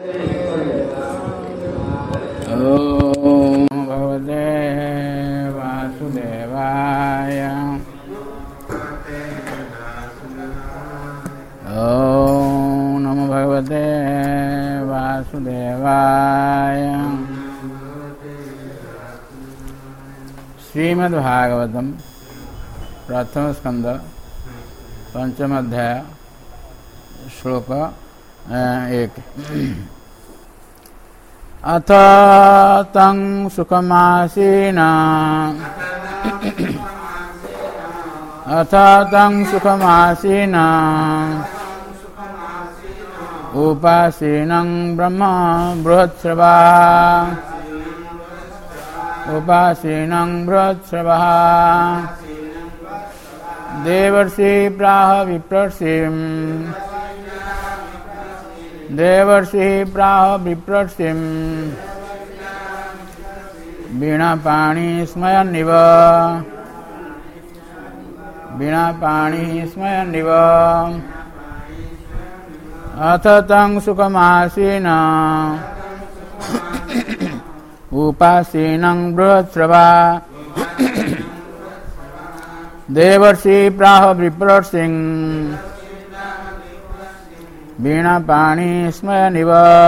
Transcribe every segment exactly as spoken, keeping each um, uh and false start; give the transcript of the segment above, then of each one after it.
ओम भगवते वासुदेवाय। ओम नमो भगवते वासुदेवाय। श्रीमद्भागवतम प्रथम स्कंद पंचम अध्याय श्लोक एक। अथ तं सुखमासीना अथ तं सुखमासीना उपासीनं ब्रह्म बृहत्श्रवा उपासीनं बृहत्श्रवा देवर्षि प्राह विप्रर्षिं देवर्षि प्राह विप्रर्षिं वीणापाणि स्मयन्निव वीणापाणि स्मयन्निव। अथ तं सुखमासीना उपासीनं बृहत्श्रवा देवर्षि प्राह विप्रर्षिं वीणापाणि स्मयन्निव।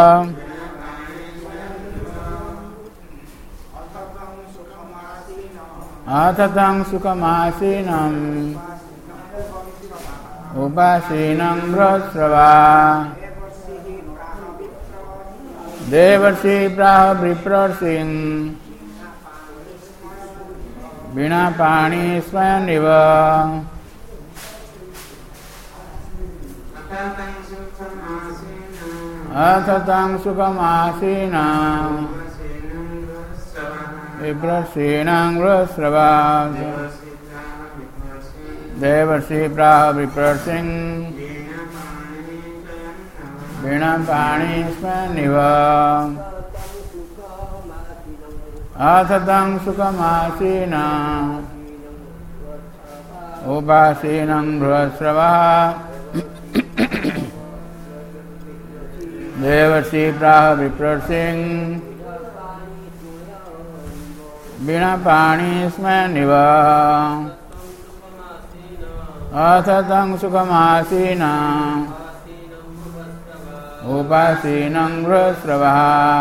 अथ तं सुखमासीनं उपासीनं बृहत्श्रवा देवर्षि प्राह विप्रर्षिं वीणापाणि स्मयन्निव। अथ तं सुखमासीना विप्रर्षिनं बृहत्श्रवा देवर्षि प्राह विप्रर्षिं वीणापाणि स्मयन्निव। अथ तं सुखमासीना उपासीनं बृहत्श्रवा देवर्षि प्राह विप्रर्षिं वीणापाणि स्मयन्निव। अथ तं सुखमासीना उपासीनं बृहत्श्रवा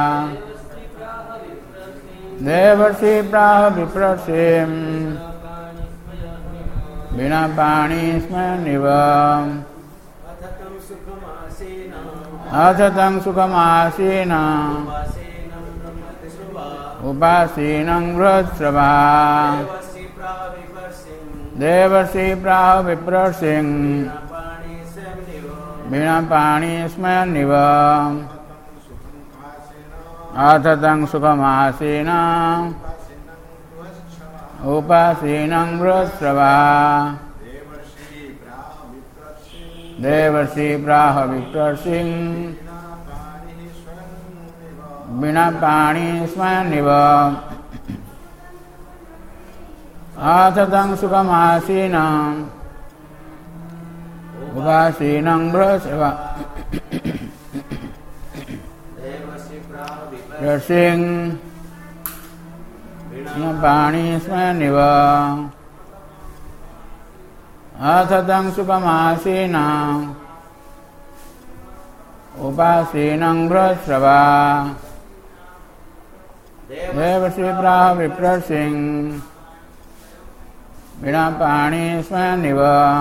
देवर्षि प्राह विप्रर्षिं वीणापाणि स्मयन्निव। अथ तं सुखमासीना उपासीनं बृहत्श्रवा देवर्षि प्राह विप्रर्षिं वीणापाणि स्मयन्निव। अथ तं सुखमासीना उपासीनं बृहत्श्रवा देवर्षि प्राह विप्रर्षिं वीणापाणि स्मयन्निव। अथ तं सुखमासीना उपासीनं बृहत्श्रवा विप्रर्षिं वीणापाणि स्मयन्निव। अथ तं सुखमासीना उपासीनं बृहत्श्रवा देवर्षि प्राह विप्रर्षिं वीणापाणि स्मयन्निव।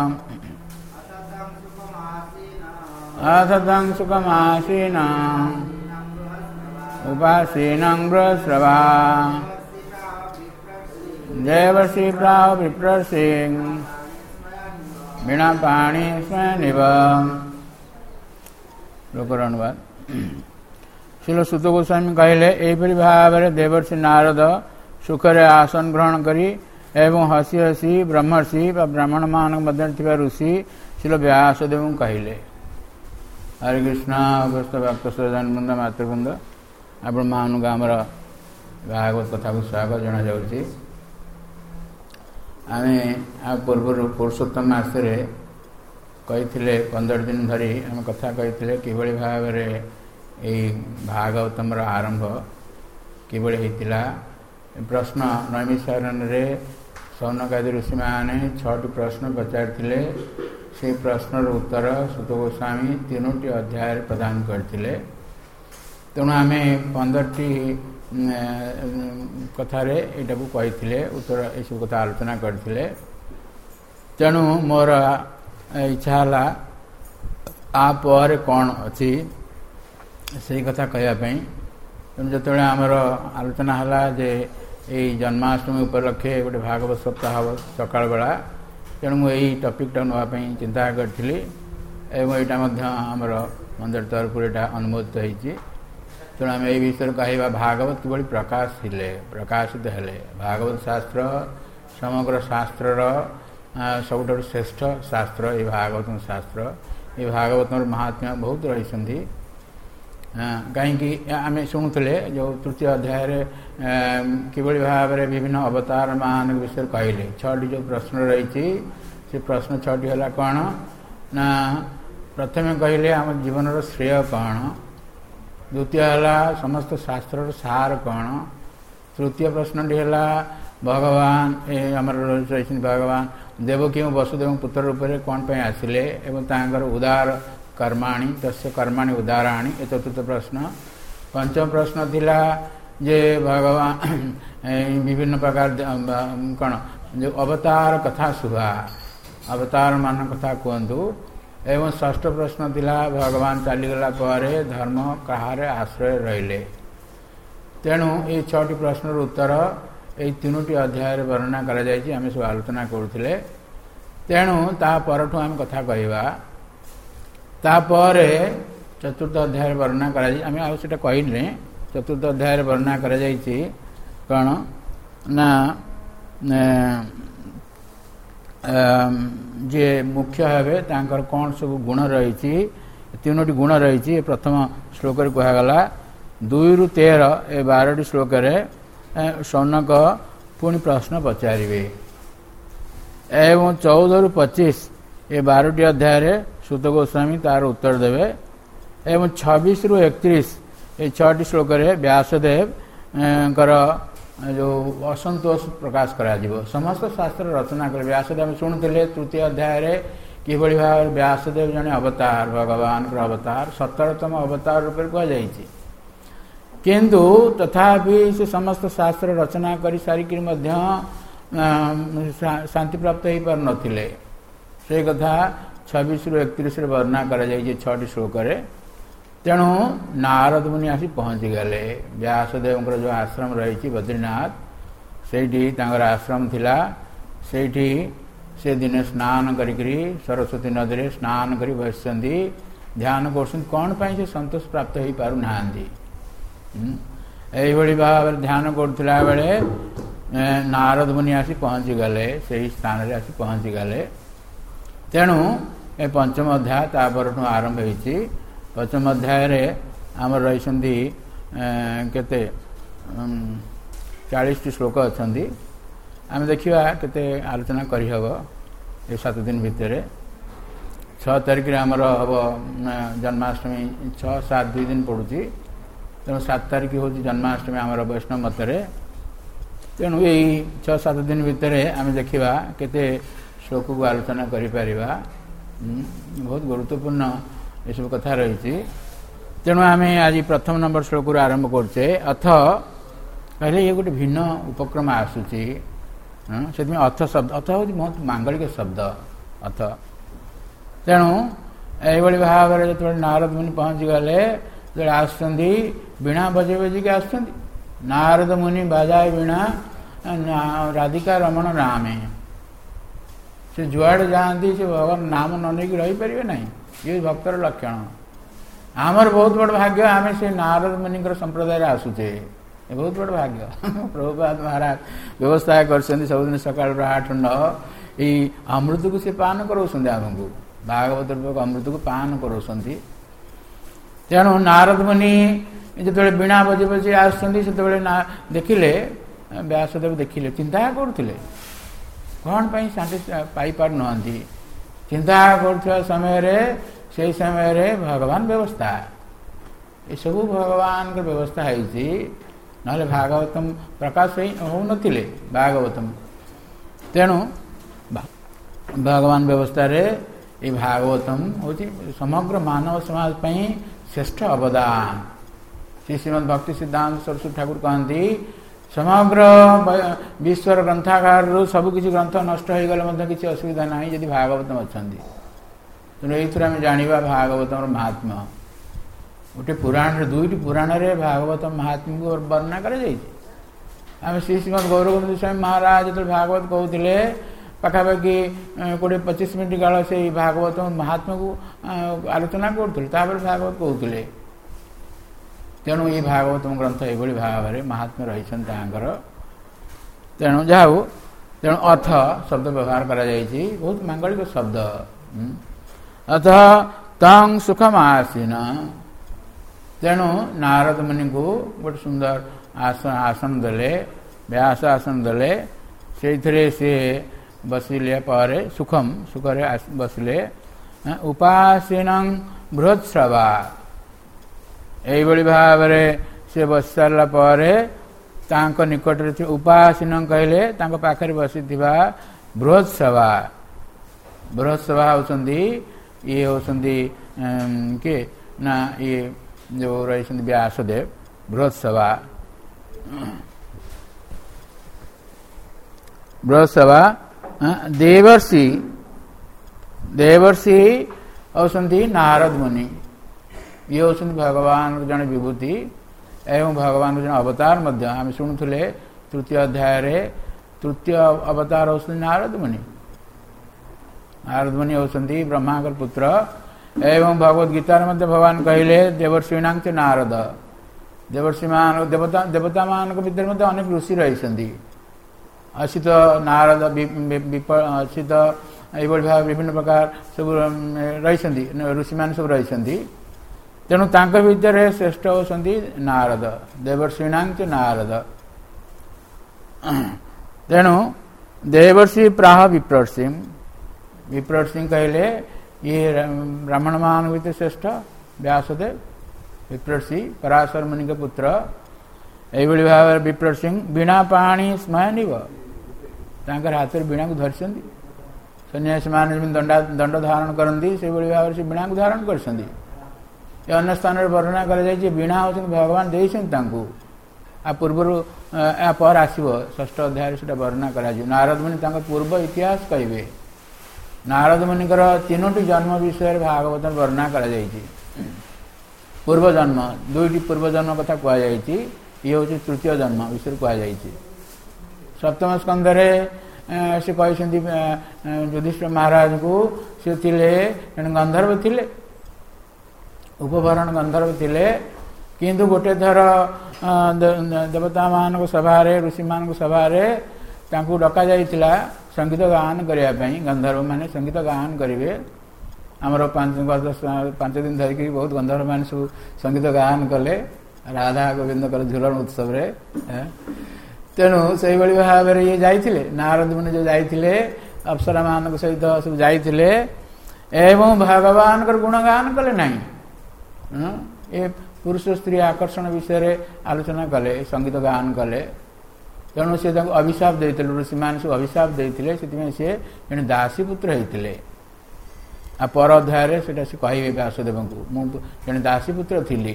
अथ तं सुखमासीना उपासीनं बृहत्श्रवा देवर्षि प्राह विप्रर्षिं वीणापाणि स्मयन्निव। लोकर अनुवाद। श्रील सुत गोस्वामी कहले एपरि भाव देवर्षि नारद सुखरे आसन ग्रहण करी एवं हसी हसी ब्रह्मर्षि ब्राह्मण मान मध्य थिबा ऋषि श्रील व्यासदेव कहले। हरे कृष्ण अगस्त भक्त सज्जनवृंद मातृवृंद आपण मानुगा आमर भागवत कथा को स्वागत जना जाउछि। आमे आ पूर्व पुरुषोत्तम मासरे कही पंदर दिन धरी आम कथा कही कि भाव यही भागवतम आरंभ किभଳି ହେଇଥିଲା प्रश्न नैमिषारण्य रे सौनकादि ऋषि मैंने छटी प्रश्न पचारि से प्रश्नर उत्तर सुत गोस्वामी तीनोटी अध्याय प्रदान करते। तेणु आम पंदरटी कथार यहाँ को कही उत्तर ये सब कथा आलोचना करते। तेणु मोर इच्छा है आप कौन अच्छी से कथा कहवाई। तेणु जो आमर आलोचना है जे यही जन्माष्टमी उपलक्षे गोटे भागवत सप्ताह सकाल बेला तेणु मुझे टपिकटा नापी चिंता करी एवं यहाँ आमर मंदिर तरफ यहाँ अनुमोदित होती। तेणु आम यही विषय कहवा भागवत किभଳି प्रकाश थे प्रकाशित हेले भागवत शास्त्र समग्र शास्त्रर सबुठ श्रेष्ठ शास्त्र ये भागवत शास्त्र ये भागवत महात्म्य बहुत रही। कहीं आम शुणुले जो तृतीय अध्याय किभଳି भाव में विभिन्न अवतार मान विषय कहले छटी जो प्रश्न रही से प्रश्न छटी है कौन ना प्रथम कहले आम जीवन श्रेय कौन, द्वितीय है समस्त शास्त्र सार कौन, तृतीय प्रश्न है भगवान ए आमर रही भगवान देवकी वसुदेव पुत्र रूप में कौन पे आसिले एवं तांकर उदार कर्माणी तस्य कर्माणी उदाहरणी ये चतुर्थ प्रश्न। पंचम प्रश्न थिला जे भगवान विभिन्न प्रकार कौन जो अवतार कथा शुभा अवतार मान कथा कहतु। एवं षष्ठ प्रश्न थिला भगवान चलीगला पर धर्म कहार आश्रय रहिले। तेणु ये छटी प्रश्न उत्तर ये तीनोटी अध्याय वर्णना करा जायछि आमे सब आलोचना करुथिले। तेणु ता परठु आम कथा कहवा तापर चतुर्थ अध्याय वर्णना करा आम आ सेटा कहले चतुर्थ अध्याय वर्णना करा जायछि कौन ना जे मुख्य भावे तांकर कौन सब गुण रही तीनोटी गुण रही प्रथम श्लोक कहगला दुई रु तेर ए बारटी श्लोक सौनक पुणी प्रश्न पचारे एवं चौदह रु पचीस ए बारटी अध्याय सुत गोस्वामी तार उत्तर देवे एवं छब्बीस रु एकतीस ये छटी श्लोक व्यासदेव जो असंतोष प्रकाश करा समस्त शास्त्र रचना कर व्यासदेव शुणुते तृतीय अध्याय किभଳି भाव व्यासदेव जने अवतार भगवान अवतार सतरतम अवतार रूप कहुई किंतु तथापि से समस्त शास्त्र रचना कर सारिक शांति प्राप्त हो पार नथिले से कथा छब्बीस रु एकतीस वर्णना करा जायछि छटी श्लोक। तेणु नारद मुनि आसी पहुँची गले व्यासदेव जो आश्रम रही बद्रीनाथ से आश्रम थिला सेठी से दिने स्नान करी सरस्वती नदी में स्नान करी बसती ध्यान कर कौन पाई से संतोष प्राप्त हो पार ना यही भाव ध्यान करुला बेले नारद मुनि आसी पहुँची गले से स्थान रे आसी पहुँची गले। तेणु ए पंचम अध्याय तापर आरंभ होती। पंचम अध्याय आम रही केते चालीस टी श्लोक अच्छा आम देखा केते आलोचना करहब ये सात दिन भितर छः तारिख आमर हम जन्माष्टमी छः सात दुई दिन पड़ुची तेणु सात तारिख हूँ जन्माष्टमी आमर वैष्णव मतरे। तेणु यही छः सात दिन भितर आम देखा केते श्लोक को आलोचना करि परिबा बहुत गुरुत्वपूर्ण ये सब कथा रही। तेणु आम आज प्रथम नंबर श्लोक आरंभ करचे अथ कहले ये गोटे भिन्न उपक्रम आसूची से अथ शब्द अथ हूँ बहुत मांगलिक शब्द अथ। तेणु यही भाव में जो नारद मुनि पहुँची गले जो आसुँच वीणा बजे बजिक आस नारद मुनि बाजाए वीणा राधिका रमण नामे से जुआड़े जाती से भगवान नाम न नहीं रही पारे ना ये भक्तर लक्षण। आमर बहुत बड़ भाग्य आम से नारद मुनि संप्रदाय आसुचे बहुत बड़ भाग्य। प्रभुपाद महाराज व्यवस्था कर सबुदिन सकाल आठ नौ ये अमृत को से पान कराऊँ आमको भागवत रूपक अमृत को पान कराऊँ। तेणु नारद मुनि जो वीणा बजे बजे आसुँच से देखिले व्यासदेव देखिले चिंता करुले कौन पाई शांति पाई पार नुहति चिंता कर समय से समय भगवान व्यवस्था ଏସବୁ ଭଗବାନଙ୍କ ବ୍ୟବସ୍ଥା ହେଇଛି, ନହେଲେ ଭାଗବତମ ପ୍ରକାଶ ହେଉନଥିଲେ ଭାଗବତମ। ତେଣୁ ଭଗବାନ ବ୍ୟବସ୍ଥାରେ ଏ ଭାଗବତମ ହେଉଛି ସମଗ୍ର ମାନବ ସମାଜ ପାଇଁ ଶ୍ରେଷ୍ଠ ଅବଦାନ। ଶ୍ରୀ ଶ୍ରୀମଦ୍ ଭକ୍ତି ସିଦ୍ଧାନ୍ତ ସରସ୍ୱତୀ ଠାକୁର କହନ୍ତି, ସମଗ୍ର ବିଶ୍ୱର ଗ୍ରନ୍ଥାଗାରରୁ ସବୁକିଛି ଗ୍ରନ୍ଥ ନଷ୍ଟ ହୋଇଗଲେ ମଧ୍ୟ କିଛି ଅସୁବିଧା ନାହିଁ ଯଦି ଭାଗବତମ ଅଛନ୍ତି। ତେଣୁ ଏଇଥିରୁ ଆମେ ଜାଣିବା ଭାଗବତମର ମହାତ୍ମ୍ୟ। ଗୋଟେ ପୁରାଣରେ ଦୁଇଟି ପୁରାଣରେ ଭାଗବତ ମହାତ୍ମ୍ୟକୁ ବର୍ଣ୍ଣନା କରାଯାଇଛି। ଆମେ ଶ୍ରୀ ଶ୍ରୀମଦ୍ ଗୌରଗୋବିନ୍ଦ ସ୍ୱାମୀ ମହାରାଜ ଯେତେବେଳେ ଭାଗବତ କହୁଥିଲେ, ପାଖାପାଖି କୋଡ଼ିଏ ପଚିଶ ମିନିଟ୍ କାଳ ସେଇ ଭାଗବତ ମହାତ୍ମ୍ୟକୁ ଆଲୋଚନା କରୁଥିଲେ, ତାପରେ ଭାଗବତ କହୁଥିଲେ। ତେଣୁ ଏଇ ଭାଗବତମ ଗ୍ରନ୍ଥ ଏଭଳି ଭାବରେ ମହାତ୍ମ୍ୟ ରହିଛନ୍ତି ତାଙ୍କର। ତେଣୁ ଯାହା ହଉ, ତେଣୁ ଅଥ ଶବ୍ଦ ବ୍ୟବହାର କରାଯାଇଛି, ବହୁତ ମାଙ୍ଗଳିକ ଶବ୍ଦ। ଅଥ ତଂ ସୁଖମ ଆସୀନ। ତେଣୁ ନାରଦ ମୁନିଙ୍କୁ ଗୋଟେ ସୁନ୍ଦର ଆସନ ଆସନ ଦେଲେ, ବ୍ୟାସ ଆସନ ଦେଲେ। ସେଇଥିରେ ସେ ବସିଲେ ପରେ ସୁଖମ ସୁଖରେ ବସିଲେ। ଉପାସୀନଂ ବୃହତ୍ସ୍ରବା। ଏଇଭଳି ଭାବରେ ସେ ବସି ସାରିଲା ପରେ ତାଙ୍କ ନିକଟରେ ଥିବା ଉପାସୀନ କହିଲେ ତାଙ୍କ ପାଖରେ ବସିଥିବା ବୃହତ୍ସ୍ରବା। ବୃହତ୍ସ୍ରବା ହେଉଛନ୍ତି ଇଏ ହେଉଛନ୍ତି କିଏ ନା ଇଏ ଯେଉଁ ରହିଛନ୍ତି ବ୍ୟାସଦେବ। ବୃହତ୍ସ୍ରବା ବୃହତ୍ସ୍ରବା ଦେବର୍ଷି। ଦେବର୍ଷି ହେଉଛନ୍ତି ନାରଦ ମୁନି। ଇଏ ହେଉଛନ୍ତି ଭଗବାନଙ୍କ ଜଣେ ବିଭୂତି ଏବଂ ଭଗବାନଙ୍କ ଜଣେ ଅବତାର ମଧ୍ୟ। ଆମେ ଶୁଣୁଥିଲେ ତୃତୀୟ ଅଧ୍ୟାୟରେ ତୃତୀୟ ଅବତାର ହେଉଛନ୍ତି ନାରଦ ମୁନି। ନାରଦ ମୁନି ହେଉଛନ୍ତି ବ୍ରହ୍ମାଙ୍କର ପୁତ୍ର ଏବଂ ଭଗବତ ଗୀତାରେ ମଧ୍ୟ ଭଗବାନ କହିଲେ ଦେବର୍ଷୀଣାଞ୍ଚ ନାରଦ। ଦେବର୍ଷୀ ମାନ ଦେବତା ଦେବତାମାନଙ୍କ ଭିତରେ ମଧ୍ୟ ଅନେକ ଋଷି ରହିଛନ୍ତି। ଅସିତ ନାରଦ ଅସିତ ଏଇଭଳି ଭାବେ ବିଭିନ୍ନ ପ୍ରକାର ସବୁ ରହିଛନ୍ତି, ଋଷିମାନେ ସବୁ ରହିଛନ୍ତି। ତେଣୁ ତାଙ୍କ ଭିତରେ ଶ୍ରେଷ୍ଠ ହେଉଛନ୍ତି ନାରଦ, ଦେବର୍ଷୀଣାଞ୍ଚ ନାରଦ। ତେଣୁ ଦେବର୍ଷି ପ୍ରାହ ବିପ୍ରର୍ଷି। ବିପ୍ରର୍ଷି କହିଲେ ଇଏ ବ୍ରାହ୍ମଣ ମାନଙ୍କ ଭିତରେ ଶ୍ରେଷ୍ଠ ବ୍ୟାସଦେବ। ବିପ୍ରର୍ଷି ପରାଶର ମୁନିଙ୍କ ପୁତ୍ର। ଏଇଭଳି ଭାବରେ ବିପ୍ରର୍ଷି ବୀଣା ପାଣି ସ୍ମୟନିବ। ତାଙ୍କର ହାତରେ ବୀଣାକୁ ଧରିଛନ୍ତି। ସନ୍ନ୍ୟାସୀମାନେ ଯେମିତି ଦଣ୍ଡା ଦଣ୍ଡ ଧାରଣ କରନ୍ତି ସେଇଭଳି ଭାବରେ ସେ ବୀଣାକୁ ଧାରଣ କରିଛନ୍ତି। ଏ ଅନ୍ୟ ସ୍ଥାନରେ ବର୍ଣ୍ଣନା କରାଯାଇଛି ବୀଣା ହେଉଛନ୍ତି ଭଗବାନ ଦେଇଛନ୍ତି ତାଙ୍କୁ। ଆ ପୂର୍ବରୁ ଏହା ପରେ ଆସିବ ଷଷ୍ଠ ଅଧ୍ୟାୟରେ ସେଟା ବର୍ଣ୍ଣନା କରାଯିବ। ନାରଦ ମୁନି ତାଙ୍କ ପୂର୍ବ ଇତିହାସ କହିବେ। ନାରଦ ମୁନିଙ୍କର ତିନୋଟି ଜନ୍ମ ବିଷୟରେ ଭାଗବତ ବର୍ଣ୍ଣନା କରାଯାଇଛି। ପୂର୍ବ ଜନ୍ମ ଦୁଇଟି ପୂର୍ବ ଜନ୍ମ କଥା କୁହାଯାଇଛି। ଇଏ ହେଉଛି ତୃତୀୟ ଜନ୍ମ ବିଷୟରେ କୁହାଯାଇଛି। ସପ୍ତମ ସ୍କନ୍ଧରେ ସେ କହିଛନ୍ତି ଯୁଧିଷ୍ଠିର ମହାରାଜଙ୍କୁ ସେ ଥିଲେ ଜଣେ ଗନ୍ଧର୍ବ ଥିଲେ, ଉପବରଣ ଗନ୍ଧର୍ବ ଥିଲେ। କିନ୍ତୁ ଗୋଟେ ଥର ଦେବତାମାନଙ୍କ ସଭାରେ ଋଷିମାନଙ୍କ ସଭାରେ ତାଙ୍କୁ ଡକାଯାଇଥିଲା ସଙ୍ଗୀତ ଗାନ କରିବା ପାଇଁ। ଗନ୍ଧର୍ବମାନେ ସଙ୍ଗୀତ ଗାନ କରିବେ। ଆମର ପାଞ୍ଚ ପାଞ୍ଚ ଦିନ ଧରିକି ବହୁତ ଗନ୍ଧର୍ବମାନେ ସବୁ ସଙ୍ଗୀତ ଗାନ କଲେ ରାଧା ଗୋବିନ୍ଦଙ୍କର ଝୁଲଣ ଉତ୍ସବରେ। ତେଣୁ ସେଇଭଳି ଭାବରେ ଇଏ ଯାଇଥିଲେ, ନାରଦ ମୁନି ଯେଉଁ ଯାଇଥିଲେ ଅପ୍ସରାମାନଙ୍କ ସହିତ ସବୁ ଯାଇଥିଲେ ଏବଂ ଭଗବାନଙ୍କର ଗୁଣଗାନ କଲେ ନାହିଁ। ଏ ପୁରୁଷ ସ୍ତ୍ରୀ ଆକର୍ଷଣ ବିଷୟରେ ଆଲୋଚନା କଲେ, ସଙ୍ଗୀତ ଗାନ କଲେ। ତେଣୁ ସେ ତାଙ୍କୁ ଅଭିଶାପ ଦେଇଥିଲେ, ଋଷିମାନେ ସବୁ ଅଭିଶାପ ଦେଇଥିଲେ। ସେଥିପାଇଁ ସେ ଜଣେ ଦାସୀ ପୁତ୍ର ହେଇଥିଲେ। ଆଉ ପର ଅଧ୍ୟାୟରେ ସେଟା ସେ କହିବେ ବ୍ୟାସଦେବଙ୍କୁ, ମୁଁ ଜଣେ ଦାସୀ ପୁତ୍ର ଥିଲି।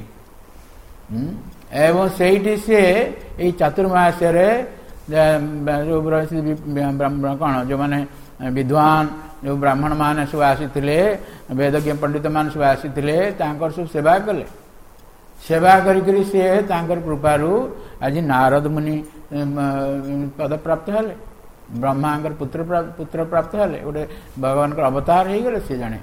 ଏବଂ ସେଇଠି ସିଏ ଏଇ ଚାତୁର୍ମାସ୍ୟରେ ଯେଉଁ କ'ଣ ଯେଉଁମାନେ ବିଦ୍ୱାନ ଯେଉଁ ବ୍ରାହ୍ମଣ ମାନେ ସବୁ ଆସିଥିଲେ, ବେଦଜ୍ଞ ପଣ୍ଡିତ ମାନେ ସବୁ ଆସିଥିଲେ, ତାଙ୍କର ସବୁ ସେବା କଲେ। ସେବା କରିକିରି ସିଏ ତାଙ୍କର କୃପାରୁ ଆଜି ନାରଦ ମୁନି ପଦପ୍ରାପ୍ତ ହେଲେ, ବ୍ରହ୍ମାଙ୍କର ପୁତ୍ର ପୁତ୍ର ପ୍ରାପ୍ତ ହେଲେ, ଗୋଟେ ଭଗବାନଙ୍କର ଅବତାର ହେଇଗଲେ ସେ ଜଣେ।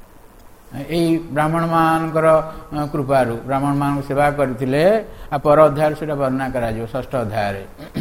ଏଇ ବ୍ରାହ୍ମଣ ମାନଙ୍କର କୃପାରୁ ବ୍ରାହ୍ମଣ ମାନଙ୍କୁ ସେବା କରିଥିଲେ। ଆଉ ପର ଅଧ୍ୟାୟରେ ସେଟା ବର୍ଣ୍ଣନା କରାଯିବ ଷଷ୍ଠ ଅଧ୍ୟାୟରେ।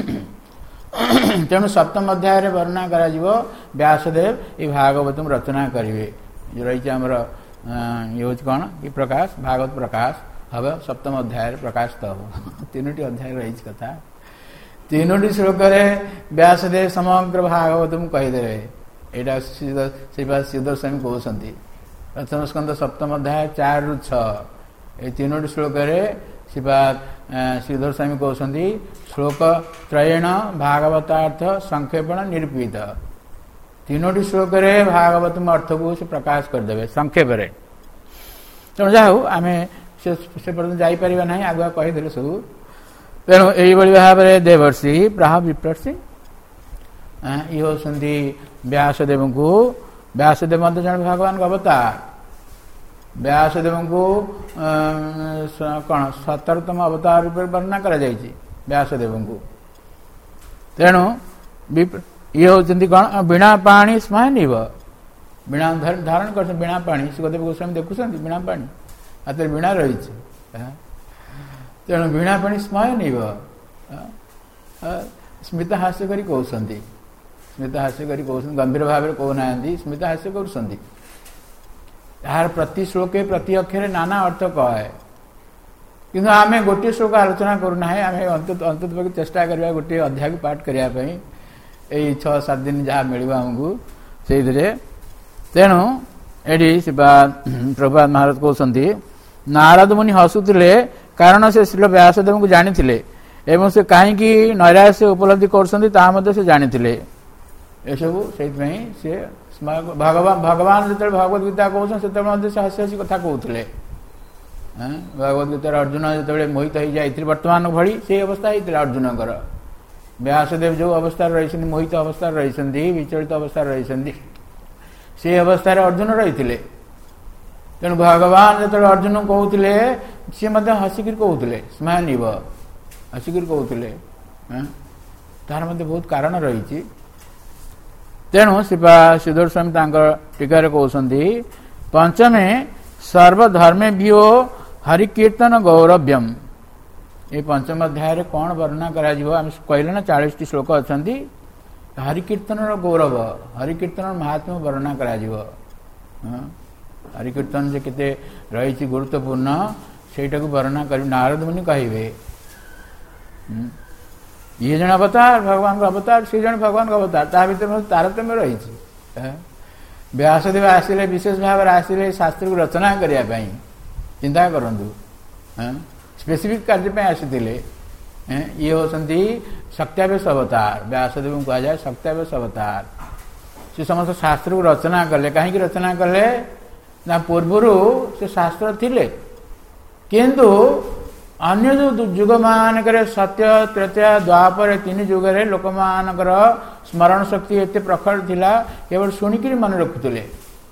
ତେଣୁ ସପ୍ତମ ଅଧ୍ୟାୟରେ ବର୍ଣ୍ଣନା କରାଯିବ ବ୍ୟାସଦେବ ଏଇ ଭାଗବତକୁ ରଚନା କରିବେ। ରହିଛି ଆମର ଇଏ ହେଉଛି କ'ଣ କି ପ୍ରକାଶ, ଭାଗବତ ପ୍ରକାଶ ହେବ ସପ୍ତମ ଅଧ୍ୟାୟରେ ପ୍ରକାଶିତ ହେବ। ତିନୋଟି ଅଧ୍ୟାୟ ରହିଛି କଥା। ତିନୋଟି ଶ୍ଲୋକରେ ବ୍ୟାସଦେବ ସମଗ୍ର ଭାଗବତକୁ କହିଦେବେ। ଏଇଟା ଶ୍ରୀପାଦ ସୁଦର୍ଶନ କହୁଛନ୍ତି। ପ୍ରଥମ ସ୍କନ୍ଧ ସପ୍ତମ ଅଧ୍ୟାୟ ଚାରିରୁ ଛଅ ए तीनोटी श्लोक श्रीपाद श्रीधर स्वामी कहते श्लोक त्रयेण भागवतार्थ संक्षेपण निरूपित तीनोटी श्लोक भागवत अर्थ को से प्रकाश करदे संक्षेप तेणु जाऊ आम से पर्यटन जापर ना आगुआ कहीदे सब तेणु यही भाव में देवर्षि प्राह विप्रषि ये होती व्यासदेव को व्यासदेव जन भगवान का अवतार व्यासदेव को कौन सतरतम अवतार रूप वर्णना कर व्यासदेव को तेणु ये होती कौन वीणा पाणी स्मयन वीणा धारण कर वीणा पाणी सुखदेव गोस्वामी देखुं वीणा पाणी हाथ वीणा रही तेणु वीणा पाणी स्मयन स्मित हास्य कर कहते स्मित हास्य कर गंभीर भाव में कहना स्मित हास्य कर यार प्रति श्लोके प्रति अक्षर नाना अर्थ कहे किंतु आम गोटे श्लोक आलोचना करूना आम अंत अंत चेष्टा करवा गोटे अध्याय पाठ करने यही छः सात दिन जहाँ मिल आमको से तेणु ये प्रभुपाद महाराज कहते नारद मुनि हसुले कारण से श्रील व्यासदेव को जानी एवं से कहीं नैराश्य उपलब्धि कर जानी एसबू से भगवान भगवान जो भगवत गीता कहते से हसी हसी कथा कहते भगवत गीता अर्जुन जो मोहित हो जाते बर्तमान भली से अवस्था होता अर्जुनकर व्यासदेव जो अवस्था रही मोहित अवस्था रही विचलित अवस्था रही से अवस्था अर्जुन रही तेणु भगवान जो अर्जुन कहते सी हसिक कहते स्मयन हसिक कहते तार मध्य बहुत कारण रही तेणु श्रीपा श्रीधर स्वामी टीकार कहते पंचमे सर्वधर्मे भीओ हरिकीर्तन गौरव्यम ये पंचम अध्याय कौन वर्णना करा कहले ना चालीस टी श्लोक अच्छा हरिकीर्तन गौरव हरिकीर्तन महात्म्य वर्णना करा हरिकीर्तन से केते रही गुरुत्वपूर्ण सेटा को वर्णना कर नारद मुनि कहे ये जन अवतार भगवान का अवतार से जन भगवान का अवतार ता भर तारतम्य रही व्यासदेव आसिले विशेष भाव आसिले शास्त्र को रचना करने चिंता करूँ स्पेसिफिक कार्य आसी ये होती शक्त्यावेश अवतार व्यासदेव कह जाए शक्त्यावेश अवतार से समस्त शास्त्र को रचना कले कहीं रचना कले ना पूर्वर से शास्त्र थिले किंतु अन्य जो जुग मानक सत्य त्रेता द्वापर तीन जुगे लोक मानकर स्मरण शक्ति एत प्रखर थिला केवल शुणिक मन रखुले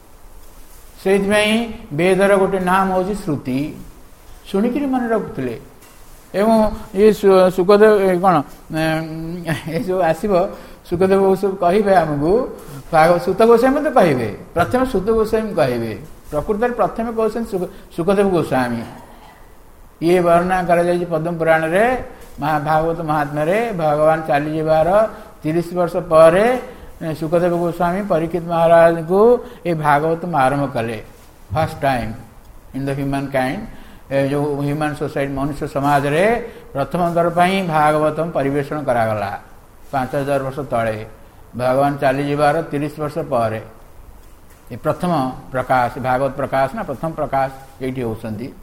से वेदर गोटे नाम हूँ श्रुति शुणिक मन रखुले एवं ये सुखदेव कौन ये जो आसब सुखदेव सब कहे आमको सुत गोस्वामी तो कहे प्रथम सुत गोस्वामी कहे प्रकृत प्रथम कहते सुखदेव गोस्वामी ये वर्णना कर पद्म पुराण रे भागवत महात्म्य रे भगवान चली जबार तीस वर्ष पर सुखदेव गोस्वामी परीक्षित महाराज को ये भागवत आरंभ कले first time in the human kind जो ह्यूमन सोसाइटी मनुष्य समाज रे प्रथम दर पर भागवतम परिवेषण करागला पांच हजार वर्ष तले भगवान चली जबार तीस वर्ष पर ये प्रथम प्रकाश भागवत प्रकाश ना प्रथम प्रकाश ये होती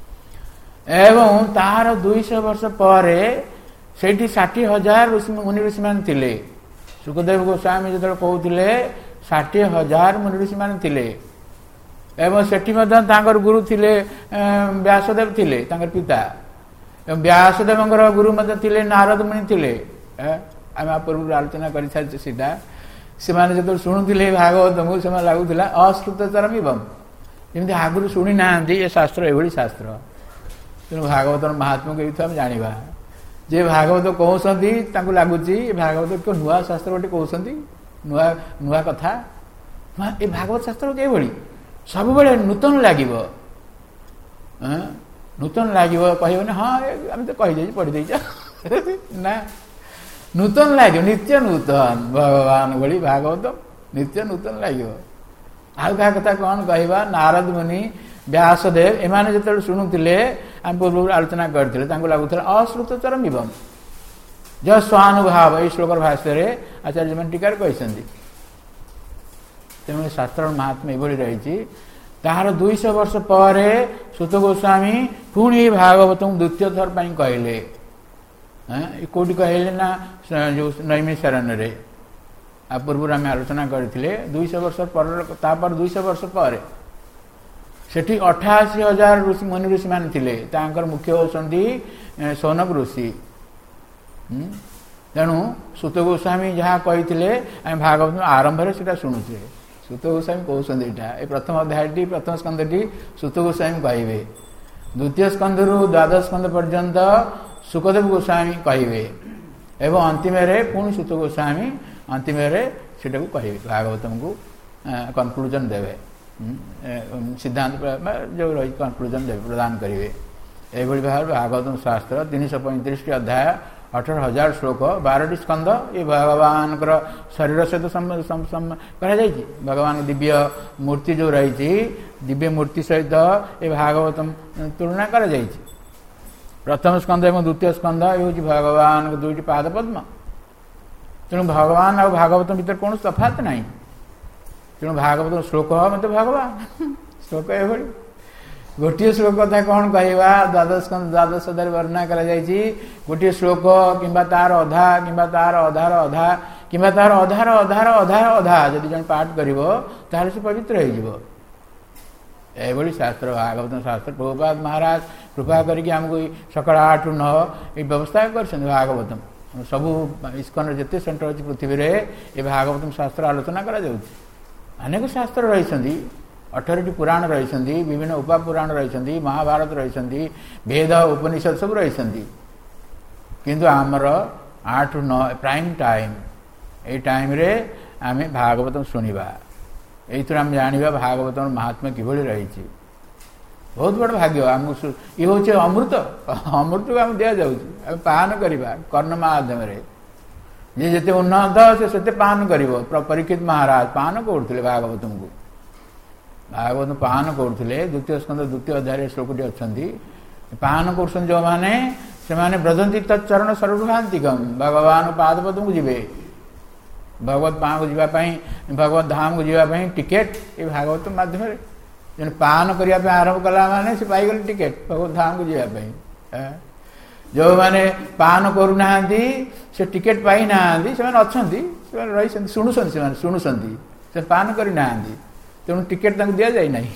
एवं तार दुईश वर्ष पर से षाठी हजार मुनि ऋषि मान थिले सुखदेव गोस्वामी जो कहते षाठी हजार मुनि ऋषि मान थिले एवं सेठी गुरु थिले व्यासदेव थिले पिता एवं व्यासदेव गुरु थिले नारद मुनि थिले आम पूर्व आलोचना कर सारी सीधा से जो शुणुले भागवत मुझे लगुला अश्रुतचरम एवं जमी आगुरी शुणी ना ये शास्त्र ये शास्त्र तेणु भागवत महात्मा को आम जाना जे भागवत कहते लगुच भागवत को नुआ शास्त्र गोटे कहते नुआ नुआ कथा ये भागवत शास्त्र कई सब बड़े नूतन लगे नूतन लगे कह हाँ आम तो कहीदे पढ़ी ना नूतन लगे नित्य नूतन भगवान भली भागवत नित्य नूतन लगे आउ क्या कथा कौन कहवा नारद मुनि व्यासदेव एमाने जो शुणुले आम पूर्व आलोचना करते लगुला अश्रुतचरम एवं जो स्वानुभाव ये श्लोकर भाष्य आचार्य मैंने टीकार कहते तेणु शास्त्र महात्मा ये रही ताहार दुई सौ वर्ष पर सुत गोस्वामी पुणी भागवत द्वितीय थर पर कहले कौटी कहले ना जो नैमिषारण्य आ पूर्व आम आलोचना करते दुई सौ वर्ष पर दुई सौ वर्ष पर सेठी अठाशी हजार ऋषि मुनि ऋषि मान थिले तांकर मुख्य होती सौनक ऋषि तेणु सुत गोस्वामी जहाँ कही आम भागवत आरंभ से शुणुचे सुत गोस्वामी कहते यहाँ प्रथम अध्याय प्रथम स्कंदी सुत गोस्वामी कहे द्वितीय स्कंदु द्वादश स्कंद पर्यंत सुखदेव गोस्वामी कहे एवं अंतिम पुणी सुत गोस्वामी अंतिम से कहे भागवतम को कनक्लूजन देवे सिद्धांत जो रही कनक्लूजन देवे प्रदान करेंगे यही भाव भागवतम शास्त्र तीन सौ पैंतीस अध्याय अठारह हजार श्लोक बारह स्कंद ये भगवान शरीर सहित भगवान दिव्य मूर्ति जो रही दिव्य मूर्ति सहित ये भागवतम तुलना कर प्रथम स्कंद एवं द्वितीय स्कंद ये भगवान दुईट पाद पद्म तेणु भगवान और भागवत भीतर कौन तफात ना तेणु भागवत श्लोक मत भगवान श्लोक ये गोटे श्लोक कथा कौन कहवा द्वादश स्कंद द्वादश अध्याय वर्णना कर गोटे श्लोक कि तार अधा कि तार अधार अधा कि तार अधार अधार अधार अधा जदि जन पाठ कर से पवित्र हो यही शास्त्र भागवत शास्त्र प्रभुपाद महाराज कृपा करके आमको सकाल आठ नौ ये व्यवस्था कर भागवतम सबू इस्कन जिते सेंटर अच्छी पृथ्वी रे ये भागवतम शास्त्र आलोचना करा अनेक शास्त्र रही अठारह पुराण रही विभिन्न उपा पुराण रही महाभारत रही वेद उपनिषद सब रही किंतु आमर आठ नौ प्राइम टाइम ये टाइम रे आम भागवतम शुणा यही आम जाना भागवतम महात्मा किभली रही बहुत बड़ भाग्य आमको ये हूँ अमृत अमृत को आम दि जाऊँ पान करवा कर्ण माध्यम जी जिते उन्नत से से पान कर परीक्षित महाराज पान करते भागवतम को भागवत पान करते द्वितीय स्कंद द्वितीय अध्याय श्लोकटी अच्छा पान कर जो मैंने से ब्रजंती तत्चरण सर्वभांतिकम भगवान पादपद को जीवे भगवत पान को जीवाई भगवत धाम को जीवाई टिकेट ये भागवत माध्यम जन पान करने आरंभ कला माने से पाईगले टिकेट भगवत धाम को जीवाई जो मैंने पान करूना से टिकेट पाई ना से अच्छा रही शुणुंट से शुणुंट से पान करना तेणु टिकेट दि जाए ना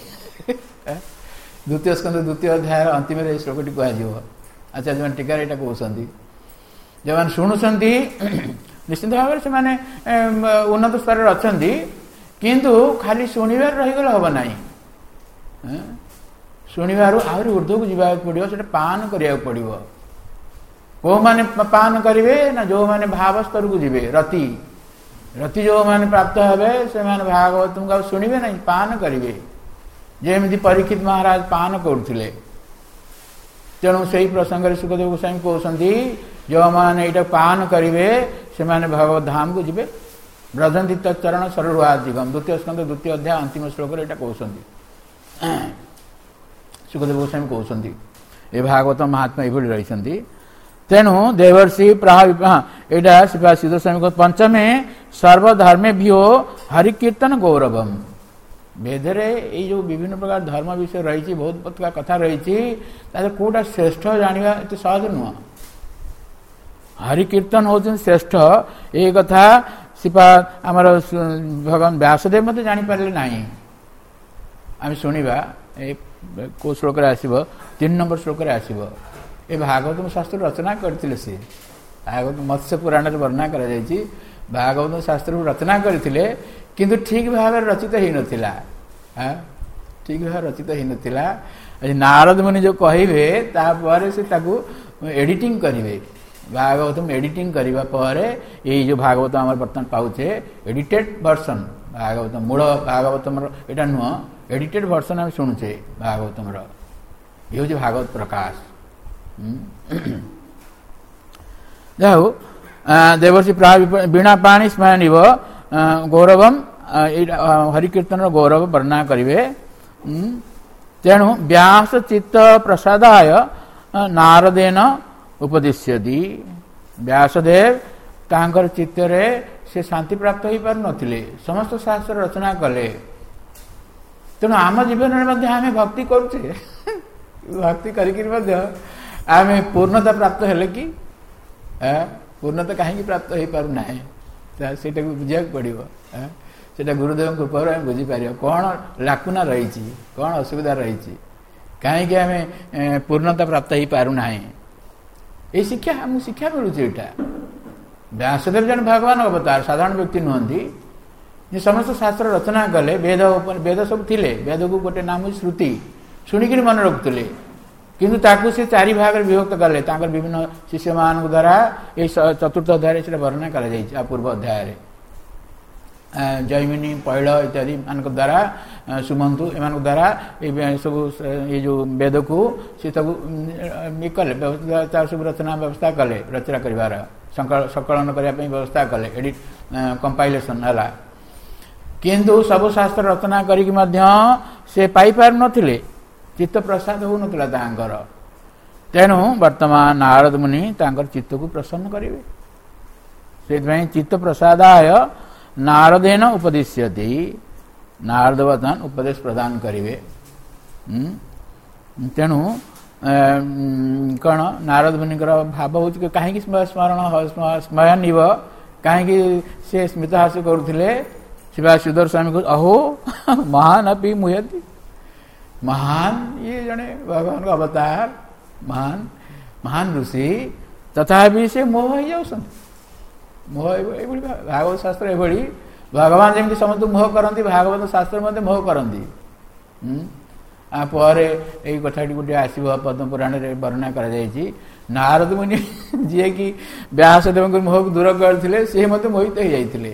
द्वितीय स्कंद द्वितीय अध्याय अंतिम श्लोकटी कह अच्छा जो टीका यहाँ कहते जो मैंने शुणुंट निश्चित भाव से माने उन्नत स्तर अच्छा किंतु खाली शुणवार रहीगल हम ना शुणवार आहरी ऊर्ध्व को जावाक पड़ो से पान करा पड़ो कौ मैंने पान करेंगे ना जो मैंने भाव स्तर को जीवे रति रति जो मैंने प्राप्त हे से भागवत को शुणे ना पान करेंगे जमी परीक्षित महाराज पान करते तेणु से प्रसंग सुखदेव गोस्वामी कहते जो मैंने यहाँ पान करेंगे से भगवत धाम को जीवे ब्रजंती तत्चरण सर्वाधिकम द्वितीय स्कंद द्वितीय अध्याय अंतिम श्लोक यहाँ कहते सुखदेव गोस्वामी कहते ये भागवत महात्मा ये रही तेणु देवर्षि प्राह यहाँ सिद्ध स्वामी पंचमे सर्वधर्मे भीओ हरिकीर्तन गौरवम वेदरे ये जो विभिन्न प्रकार धर्म विषय रही बहुत प्रकार कथा रही कौटा श्रेष्ठ जाना ये सहज नुह हरिकीर्तन हूँ श्रेष्ठ ये कथा सिपा आमर भगवान व्यासदेव मत जापारे ना आम शुणा कौ श्लोक आसब तीन नंबर श्लोक आसब ये भागवत शास्त्र रचना करते से भागवत मत्स्य पुराण वर्णना कर भागवत शास्त्र रचना करते किंतु ठीक भाव रचित हो नाला ठीक भाव रचित हो नाला नारद मुनि जो कहे तापर से एडिटिंग करेंगे भागवत एडिटिंग करने पर ये जो भागवत आम बर्तमान पाचे एडिटेड वर्सन भागवत मूल भागवतम यहाँ नुह एडिटेड वर्सन आम शुणुचे भागवतम ये हूँ भागवत प्रकाश जाओ देवर्षि प्राह वीणा पाणी स्मरण गौरवम हरिकीर्तन गौरव वर्णना करेंगे तेणु व्यास चित्त प्रसादाय नारदेन उपदिश्यति व्यासदेव तांकर चित्तरे से शांति प्राप्त हो पार नथिले समस्त शास्त्र रचना कले ତେଣୁ ଆମ ଜୀବନରେ ମଧ୍ୟ ଆମେ ଭକ୍ତି କରୁଛେ ଭକ୍ତି କରିକି ମଧ୍ୟ ଆମେ ପୂର୍ଣ୍ଣତା ପ୍ରାପ୍ତ ହେଲେ କି ପୂର୍ଣ୍ଣତା କାହିଁକି ପ୍ରାପ୍ତ ହେଇପାରୁନାହିଁ ସେଇଟାକୁ ବୁଝିବାକୁ ପଡ଼ିବ। ସେଇଟା ଗୁରୁଦେବଙ୍କ କୃପାରୁ ଆମେ ବୁଝିପାରିବା କ'ଣ ଲାକୁନା ରହିଛି, କ'ଣ ଅସୁବିଧା ରହିଛି, କାହିଁକି ଆମେ ପୂର୍ଣ୍ଣତା ପ୍ରାପ୍ତ ହେଇପାରୁନାହିଁ। ଏଇ ଶିକ୍ଷା ଆମକୁ ଶିକ୍ଷା ମିଳୁଛି। ଏଇଟା ବ୍ୟାସଦେବ ଜଣେ ଭଗବାନ ଅବତାର, ସାଧାରଣ ବ୍ୟକ୍ତି ନୁହନ୍ତି ଯେ ସମସ୍ତ ଶାସ୍ତ୍ର ରଚନା କଲେ। ବେଦ ବେଦ ସବୁ ଥିଲେ, ବେଦକୁ ଗୋଟେ ନାମ ଶ୍ରୁତି ଶୁଣିକିରି ମନେ ରଖୁଥିଲେ, କିନ୍ତୁ ତାକୁ ସେ ଚାରି ଭାଗରେ ବିଭକ୍ତ କଲେ ତାଙ୍କର ବିଭିନ୍ନ ଶିଷ୍ୟମାନଙ୍କ ଦ୍ୱାରା। ଏଇ ଚତୁର୍ଥ ଅଧ୍ୟାୟରେ ସେଟା ବର୍ଣ୍ଣନା କରାଯାଇଛି। ଆଉ ପୂର୍ବ ଅଧ୍ୟାୟରେ ଜୈମିନୀ, ପୈଳ ଇତ୍ୟାଦି ମାନଙ୍କ ଦ୍ୱାରା, ସୁମନ୍ତୁ ଏମାନଙ୍କ ଦ୍ୱାରା ଏ ସବୁ ଏଇ ଯେଉଁ ବେଦକୁ ସେ ତାକୁ ଇଏ କଲେ, ତାର ସବୁ ରଚନା ବ୍ୟବସ୍ଥା କଲେ, ରଚନା କରିବାର ସଂକଳନ କରିବା ପାଇଁ ବ୍ୟବସ୍ଥା କଲେ, ଏଡିଟ୍ କମ୍ପାଇଲେସନ୍ ହେଲା। କିନ୍ତୁ ସବୁ ଶାସ୍ତ୍ର ରଚନା କରିକି ମଧ୍ୟ ସେ ପାଇପାରୁନଥିଲେ, ଚିତ୍ତ ପ୍ରସାଦ ହେଉନଥିଲା ତାଙ୍କର। ତେଣୁ ବର୍ତ୍ତମାନ ନାରଦ ମୁନି ତାଙ୍କର ଚିତ୍ତକୁ ପ୍ରସନ୍ନ କରିବେ। ସେଥିପାଇଁ ଚିତ୍ତ ପ୍ରସାଦାୟ ନାରଦେନ ଉପଦେଶ୍ୟତି, ନାରଦ ବର୍ତ୍ତମାନ ଉପଦେଶ ପ୍ରଦାନ କରିବେ। ତେଣୁ କ'ଣ ନାରଦ ମୁନିଙ୍କର ଭାବ ହେଉଛି କି କାହିଁକି ସ୍ମରଣ ସ୍ମୟନିବ, କାହିଁକି ସେ ସ୍ମିତ ହାସ କରୁଥିଲେ। ଶିବା ସୁଦର ସ୍ୱାମୀ କହୁଛି ଅହୋ ମହାନ ଅପି ମୁହ୍ୟତି, ମହାନ ଇଏ ଜଣେ ଭଗବାନଙ୍କ ଅବତାର, ମହାନ ମହାନ ଋଷି, ତଥାପି ସେ ମୋହ ହେଇଯାଉଛନ୍ତି। ମୋହ ଏଇଭଳି ଭାଗବତ ଶାସ୍ତ୍ର ଏଭଳି, ଭଗବାନ ଯେମିତି ସମସ୍ତଙ୍କୁ ମୋହ କରନ୍ତି, ଭାଗବତ ଶାସ୍ତ୍ର ମଧ୍ୟ ମୋହ କରନ୍ତି। ଆ ପରେ ଏଇ କଥାଟି ଗୋଟିଏ ଆସିବ ପଦ୍ମ ପୁରାଣରେ ବର୍ଣ୍ଣନା କରାଯାଇଛି। ନାରଦ ମୁନି ଯିଏକି ବ୍ୟାସଦେବଙ୍କ ମୋହକୁ ଦୂର କରିଥିଲେ, ସେ ମଧ୍ୟ ମୋହିତ ହେଇଯାଇଥିଲେ।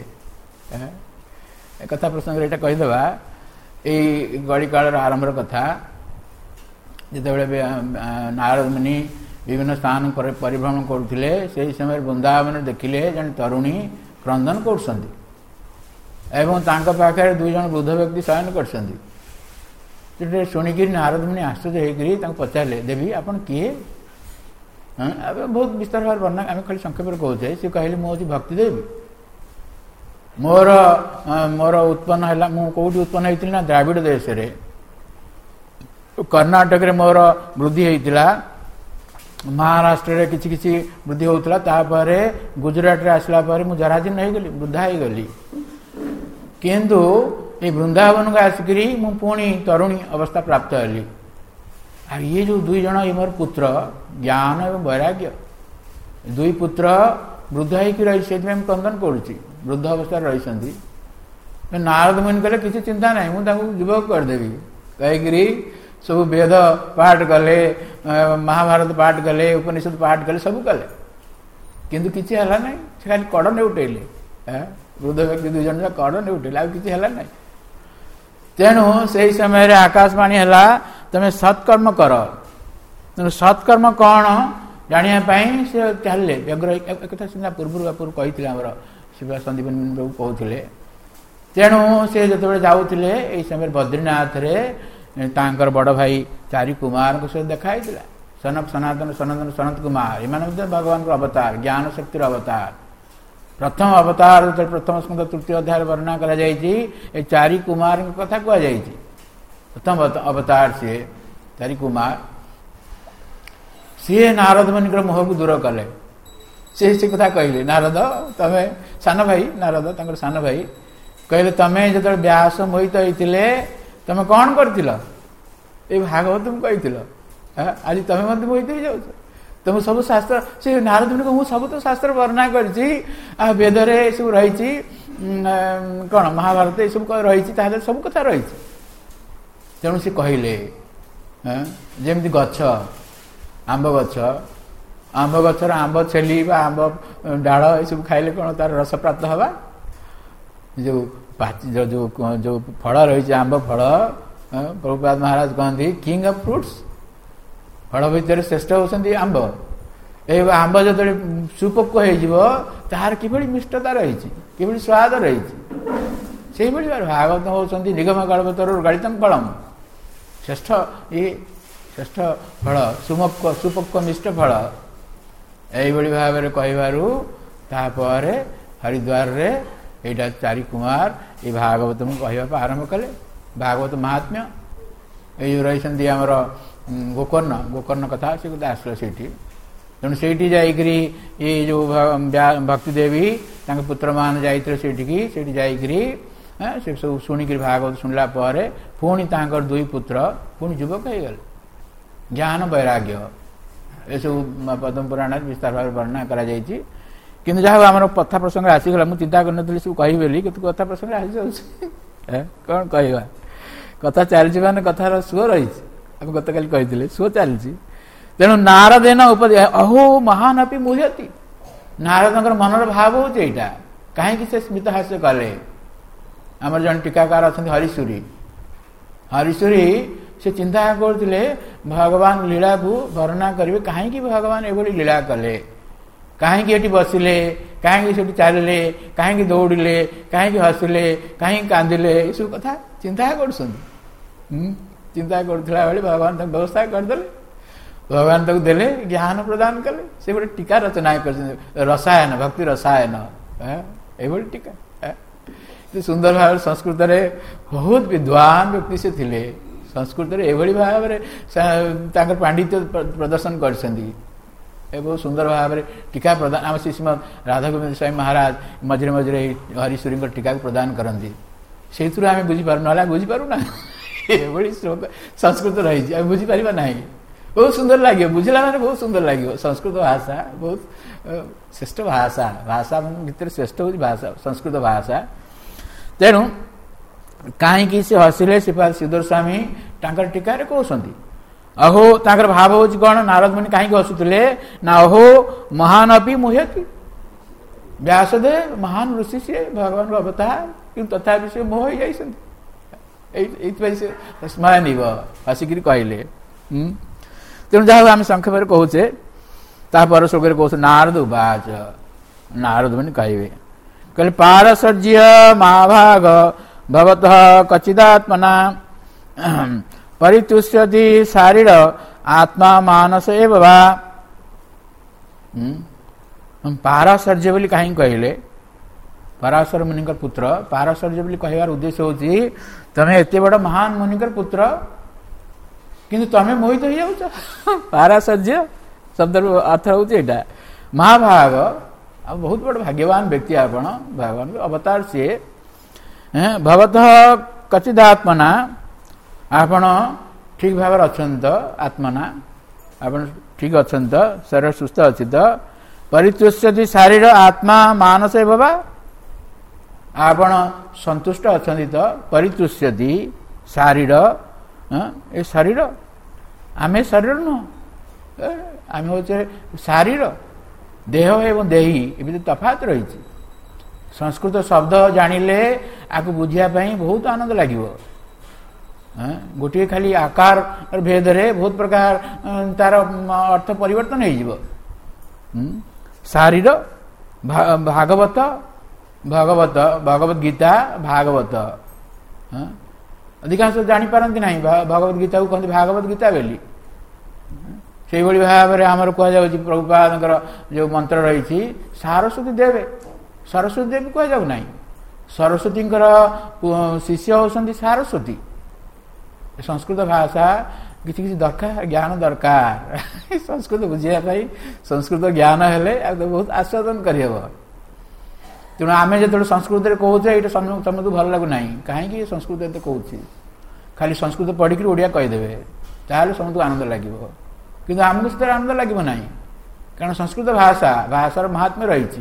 ଏ କଥା ପ୍ରସଙ୍ଗରେ ଏଇଟା କହିଦେବା। ଏଇ ଗଳିକାଳର ଆରମ୍ଭର କଥା, ଯେତେବେଳେ ନାରଦ ମୁନି ବିଭିନ୍ନ ସ୍ଥାନ ପରିଭ୍ରମଣ କରୁଥିଲେ, ସେହି ସମୟରେ ବୃନ୍ଦାବନରେ ଦେଖିଲେ ଜଣେ ତରୁଣୀ କ୍ରନ୍ଦନ କରୁଛନ୍ତି ଏବଂ ତାଙ୍କ ପାଖରେ ଦୁଇ ଜଣ ବୃଦ୍ଧ ବ୍ୟକ୍ତି ଶୟନ କରିଛନ୍ତି। ସେଠି ଶୁଣିକିରି ନାରଦ ମୁନି ଆଶ୍ଚର୍ଯ୍ୟ ହେଇକରି ତାଙ୍କୁ ପଚାରିଲେ, ଦେବୀ ଆପଣ କିଏ? ବହୁତ ବିସ୍ତାର ଭାବରେ ବର୍ଣ୍ଣନା ଆମେ ଖାଲି ସଂକ୍ଷେପରେ କହୁଛେ। ସେ କହିଲେ ମୁଁ ହେଉଛି ଭକ୍ତି ଦେବୀ। ମୋର ମୋର ଉତ୍ପନ୍ନ ହେଲା, ମୁଁ କେଉଁଠି ଉତ୍ପନ୍ନ ହେଇଥିଲି ନା ଦ୍ରାବିଡ଼ ଦେଶରେ, କର୍ଣ୍ଣାଟକରେ ମୋର ବୃଦ୍ଧି ହେଇଥିଲା, ମହାରାଷ୍ଟ୍ରରେ କିଛି କିଛି ବୃଦ୍ଧି ହେଉଥିଲା, ତାପରେ ଗୁଜୁରାଟରେ ଆସିଲା ପରେ ମୁଁ ଜରାଜୀର୍ଣ୍ଣ ହେଇଗଲି, ବୃଦ୍ଧା ହେଇଗଲି। କିନ୍ତୁ ଏଇ ବୃନ୍ଦାବନକୁ ଆସିକରି ମୁଁ ପୁଣି ତରୁଣୀ ଅବସ୍ଥା ପ୍ରାପ୍ତ ହେଲି। ଆଉ ଇଏ ଯେଉଁ ଦୁଇ ଜଣ ଇଏ ମୋର ପୁତ୍ର, ଜ୍ଞାନ ଏବଂ ବୈରାଗ୍ୟ, ଦୁଇ ପୁତ୍ର ବୃଦ୍ଧ ହେଇକି ରହିଛି, ସେଥିପାଇଁ ମୁଁ କ୍ରନ୍ଦନ କରୁଛି, ବୃଦ୍ଧ ଅବସ୍ଥାରେ ରହିଛନ୍ତି। ନାରଦ ମୁନି କହିଲେ କିଛି ଚିନ୍ତା ନାହିଁ, ମୁଁ ତାଙ୍କୁ ଯୁବକ କରିଦେବି। କହିକିରି ସବୁ ବେଦ ପାଠ କଲେ, ମହାଭାରତ ପାଠ କଲେ, ଉପନିଷଦ ପାଠ କଲେ, ସବୁ କଲେ, କିନ୍ତୁ କିଛି ହେଲା ନାହିଁ। ସେ ଖାଲି କଡ଼ ନେଉଟେଇଲେ, ବୃଦ୍ଧ ବ୍ୟକ୍ତି ଦୁଇ ଜଣ କଡ଼ ନେଉଟେଇଲେ, ଆଉ କିଛି ହେଲା ନାହିଁ। ତେଣୁ ସେହି ସମୟରେ ଆକାଶବାଣୀ ହେଲା, ତମେ ସତ୍କର୍ମ କର। ତେଣୁ ସତ୍କର୍ମ କ'ଣ ଜାଣିବା ପାଇଁ ସେ ଚାଲିଲେ। ବ୍ୟଗ୍ର ଏକଥା ସିନା ପୂର୍ବରୁ ପୂର୍ବରୁ କହିଥିଲେ, ଆମର ଶିବ ସନ୍ଦୀପ ବାବୁ କହୁଥିଲେ। ତେଣୁ ସେ ଯେତେବେଳେ ଯାଉଥିଲେ, ଏଇ ସମୟରେ ବଦ୍ରୀନାଥରେ ତାଙ୍କର ବଡ଼ ଭାଇ ଚାରି କୁମାରଙ୍କ ସହିତ ଦେଖା ହେଇଥିଲା। ସନକ ସନାତନ ସନାତନ ସନତ କୁମାର, ଏମାନେ ମଧ୍ୟ ଭଗବାନଙ୍କର ଅବତାର, ଜ୍ଞାନ ଶକ୍ତିର ଅବତାର। ପ୍ରଥମ ଅବତାର ଯେତେବେଳେ ପ୍ରଥମ ସ୍କନ୍ଧ ତୃତୀୟ ଅଧ୍ୟାୟରେ ବର୍ଣ୍ଣନା କରାଯାଇଛି, ଏ ଚାରି କୁମାରଙ୍କ କଥା କୁହାଯାଇଛି। ପ୍ରଥମ ଅବତାର ସିଏ ଚାରି କୁମାର, ସିଏ ନାରଦ ମୁନିଙ୍କର ମୋହକୁ ଦୂର କଲେ। ସେ ସେ କଥା କହିଲେ, ନାରଦ ତମେ ସାନ ଭାଇ, ନାରଦ ତାଙ୍କର ସାନ ଭାଇ କହିଲେ, ତମେ ଯେତେବେଳେ ବ୍ୟାସ ମୋହିତ ହେଇଥିଲେ ତମେ କ'ଣ କରିଥିଲ? ଏଇ ଭାଗବତ ମୁଁ କହିଥିଲ, ଆଜି ତମେ ମଧ୍ୟ ମୋହିତ ହେଇଯାଉଛ। ତମେ ସବୁ ଶାସ୍ତ୍ର, ସେ ନାରଦ ମୁନି ମୁଁ ସବୁ ତ ଶାସ୍ତ୍ର ବର୍ଣ୍ଣନା କରିଛି, ଆଉ ବେଦରେ ଏସବୁ ରହିଛି, କ'ଣ ମହାଭାରତ ଏସବୁ ରହିଛି, ତା ଦେହରେ ସବୁ କଥା ରହିଛି। ତେଣୁ ସେ କହିଲେ, ଯେମିତି ଗଛ, ଆମ୍ବ ଗଛ, ଆମ୍ବ ଗଛର ଆମ୍ବ ଛେଲି ବା ଆମ୍ବ ଡାଳ ଏସବୁ ଖାଇଲେ କ'ଣ ତାର ରସ ପ୍ରାପ୍ତ ହେବା? ଯେଉଁ ଯେଉଁ ଯେଉଁ ଫଳ ରହିଛି ଆମ୍ବ ଫଳ, ପ୍ରଭୁପାଦ ମହାରାଜ କହନ୍ତି କିଙ୍ଗ ଅଫ୍ ଫ୍ରୁଟ୍ସ, ଫଳ ଭିତରେ ଶ୍ରେଷ୍ଠ ହେଉଛନ୍ତି ଆମ୍ବ। ଏ ଆମ୍ବ ଯେତେବେଳେ ସୁପୋକ ହେଇଯିବ, ତାହାର କିଭଳି ମିଷ୍ଟତା ରହିଛି, କିଭଳି ସ୍ୱାଦ ରହିଛି, ସେଇଭଳି ଭାଗବତ ହେଉଛନ୍ତି ନିଗମ କଳ୍ପତରୁ ଗଳିତଂ ଫଳମ୍, ଶ୍ରେଷ୍ଠ ଇଏ ଶ୍ରେଷ୍ଠ ଫଳ, ସୁମକ ସୁପୋକ ମିଷ୍ଟ ଫଳ। ଏଇଭଳି ଭାବରେ କହିବାରୁ ତାପରେ ହରିଦ୍ୱାରରେ ଏଇଟା ଚାରି କୁମାର ଏଇ ଭାଗବତକୁ କହିବାକୁ ଆରମ୍ଭ କଲେ। भागवत महात्म्य ये रही आमर गोकर्ण गोकर्ण कथा से आसल से तेणु से जाकरी ये जो भक्ति देवी पुत्र मान जाते से जाकरी से सब शुणिक भागवत शुणला पुणी तांकर दुई पुत्र पुणी युवक हो गले ज्ञान वैराग्य ये सब पद्म पुराण विस्तार भाव वर्णना करा जायछि किंतु जहाँ आम कथा प्रसंग आसीगला मुझे चिंता करनी सब कह बोली कि कथा प्रसंग आसी जाऊँ कौन कहवा कथा चलती मान कथार सुओ रही आम गत काली कही सुओ चलती तेणु नारदेन उपदे अहो महान अपनी मुह्यति नारद मनर भाव हो कहीं से स्मित हास्य कले आमर जन टीकाकार अच्छा हरीशुरी हरीशुरी से चिंता करते भगवान लीला को वर्णना करेंगे कहीं भगवान एभली लीला कले कहीं बसिले कहीं चलिले कहीं दौड़िले कहीं हसिले कहीं कांदिले ये सब कथा चिंता कर चिंता करुला बेले भगवान तक व्यवस्था करदे भगवान तक देले ज्ञान प्रदान कले से गोटे टीका रचना कर रसायन भक्ति रसायन ये टीका सुंदर भाव संस्कृत रे बहुत विद्वान व्यक्ति से थिले संस्कृत रे एभली भाव में पांडित्य प्रदर्शन कर बहुत सुंदर भाव में टीका प्रदान आम श्रीमद राधा गोविंद स्वामी महाराज मझे मझे हरीश्वरी टीका प्रदान करती से आम बुझीपार ना बुझीपारूना ये श्लोक संस्कृत रही बुझीपार ना बहुत सुंदर लगे बुझला मैंने बहुत सुंदर लगे संस्कृत भाषा बहुत श्रेष्ठ भाषा भाषा भितर श्रेष्ठ हो भाषा संस्कृत भाषा तेणु कहीं से हसिले श्रीपाद श्रीधर स्वामी तांकर टीकार कहते अहो तांकर भाव हूँ कौन नारद मुनि कहीं हसुले ना अहो महान अपनी मुह्यति व्यासदेव महान ऋषि से भगवान को अवतार किंतु तथापि से मोह ही जाइए स्मरण हसिकी कहले तेणु जहाँ आम संक्षेप कहे तापर श्लोक कह नारद उवाच नारद मुनि कहे कहले पारसर्ज्य महाभाग भवतः कचिदात्मना परितुष्यति शारीर आत्मा मानस एव वा पाराशर्य बोली कहीं कहले पराशर मुनि पुत्र पाराशर्य बोली कहवार उद्देश्य होची तमे एते बड़ महान मुनि पुत्र किंतु तमे मोहित हो जाउछ पाराशर्य शब्द अर्थ होची एटा महाभाग अब बहुत बड़ भाग्यवान व्यक्ति आपण भगवान अवतार से भवतः कचिदात्मना आपण ठीक भाव अच्छा आत्मना आपण ठीक अच्छा शरीर सुस्थ अच्छी तो परितुष्यति शारीर आत्मा मानस बाबा आपण संतुष्ट अच्छा तो परितुष्यति शारीर ए शरीर आमे शरीर नुह आम हूँ शारीर देह एवं देही ये तफात रही संस्कृत शब्द जानिले आपको बुझापी बहुत आनंद लगे गोटे खाली आकार भेद रे बहुत प्रकार तार अर्थ परिवर्तन हो शारीर भागवत भगवत भगवत गीता भागवत अधिकांश जापारती ना भगवत गीता को कहते भागवत गीता बोली से भाव में आमर कह प्रभुपाद जो मंत्र रही सरस्वती देव सरस्वती देव कह सरस्वती शिष्य होती सरस्वती संस्कृत भाषा किसी किसी दरकार ज्ञान दरकार संस्कृत बुझापी संस्कृत ज्ञान हेले तो बहुत आस्वादन करहब तेणु आम जो संस्कृत कहते ये समझ भल लगुना कहीं संस्कृत एत कौच खाली संस्कृत पढ़ी ओडिया कहीदेवे ताल समझ आनंद लगे कि आमको से आनंद लगे ना कारण संस्कृत भाषा भाषार महात्म्य रही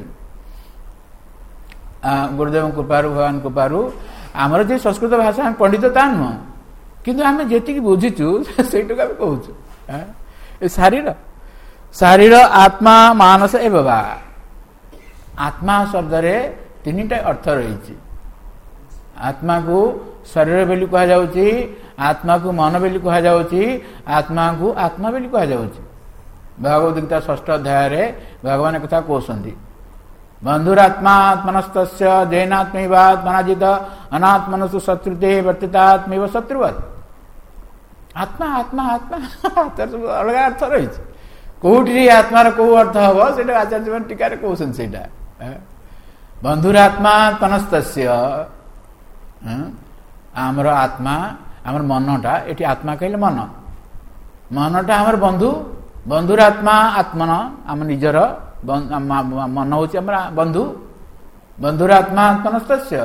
गुरुदेव कृपारू भगवान कृपारू आमर जो संस्कृत भाषा पंडित ता नुह किंतु आम जी बुझीचु से कहूँ शारीर शारीर आत्मा मानस ए बाबा आत्मा शब्द रे तीन टा अर्थ रही आत्मा को शरीर बोली कहुच्छी आत्मा को मन बोली कहुच्छी आत्मा को आत्मा बोली कहुच्छी भगवद गीता षष्ठ अध्याय भगवान कथा कहते बंधुरात्मात्मनस्त जैनात्मवात्मनाजित अनात्मनसु शत्रुते वर्तितात्मव शत्रुवत आत्मा आत्मा आत्मा अलग अर्थ रही कौटी आत्मार कौ अर्थ हम से आचार्य टीकार कहते बंधुरात्मात्मनस्त आमर आत्मा आमर मनटा ये आत्मा कहले मन मनटा आमर बंधु बंधुर आत्मा आत्मन आम निजर मन हूँ बंधु बंधुर आत्मा आत्मनस्तस्य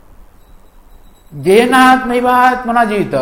जेनात्मैवा आत्मना जीवित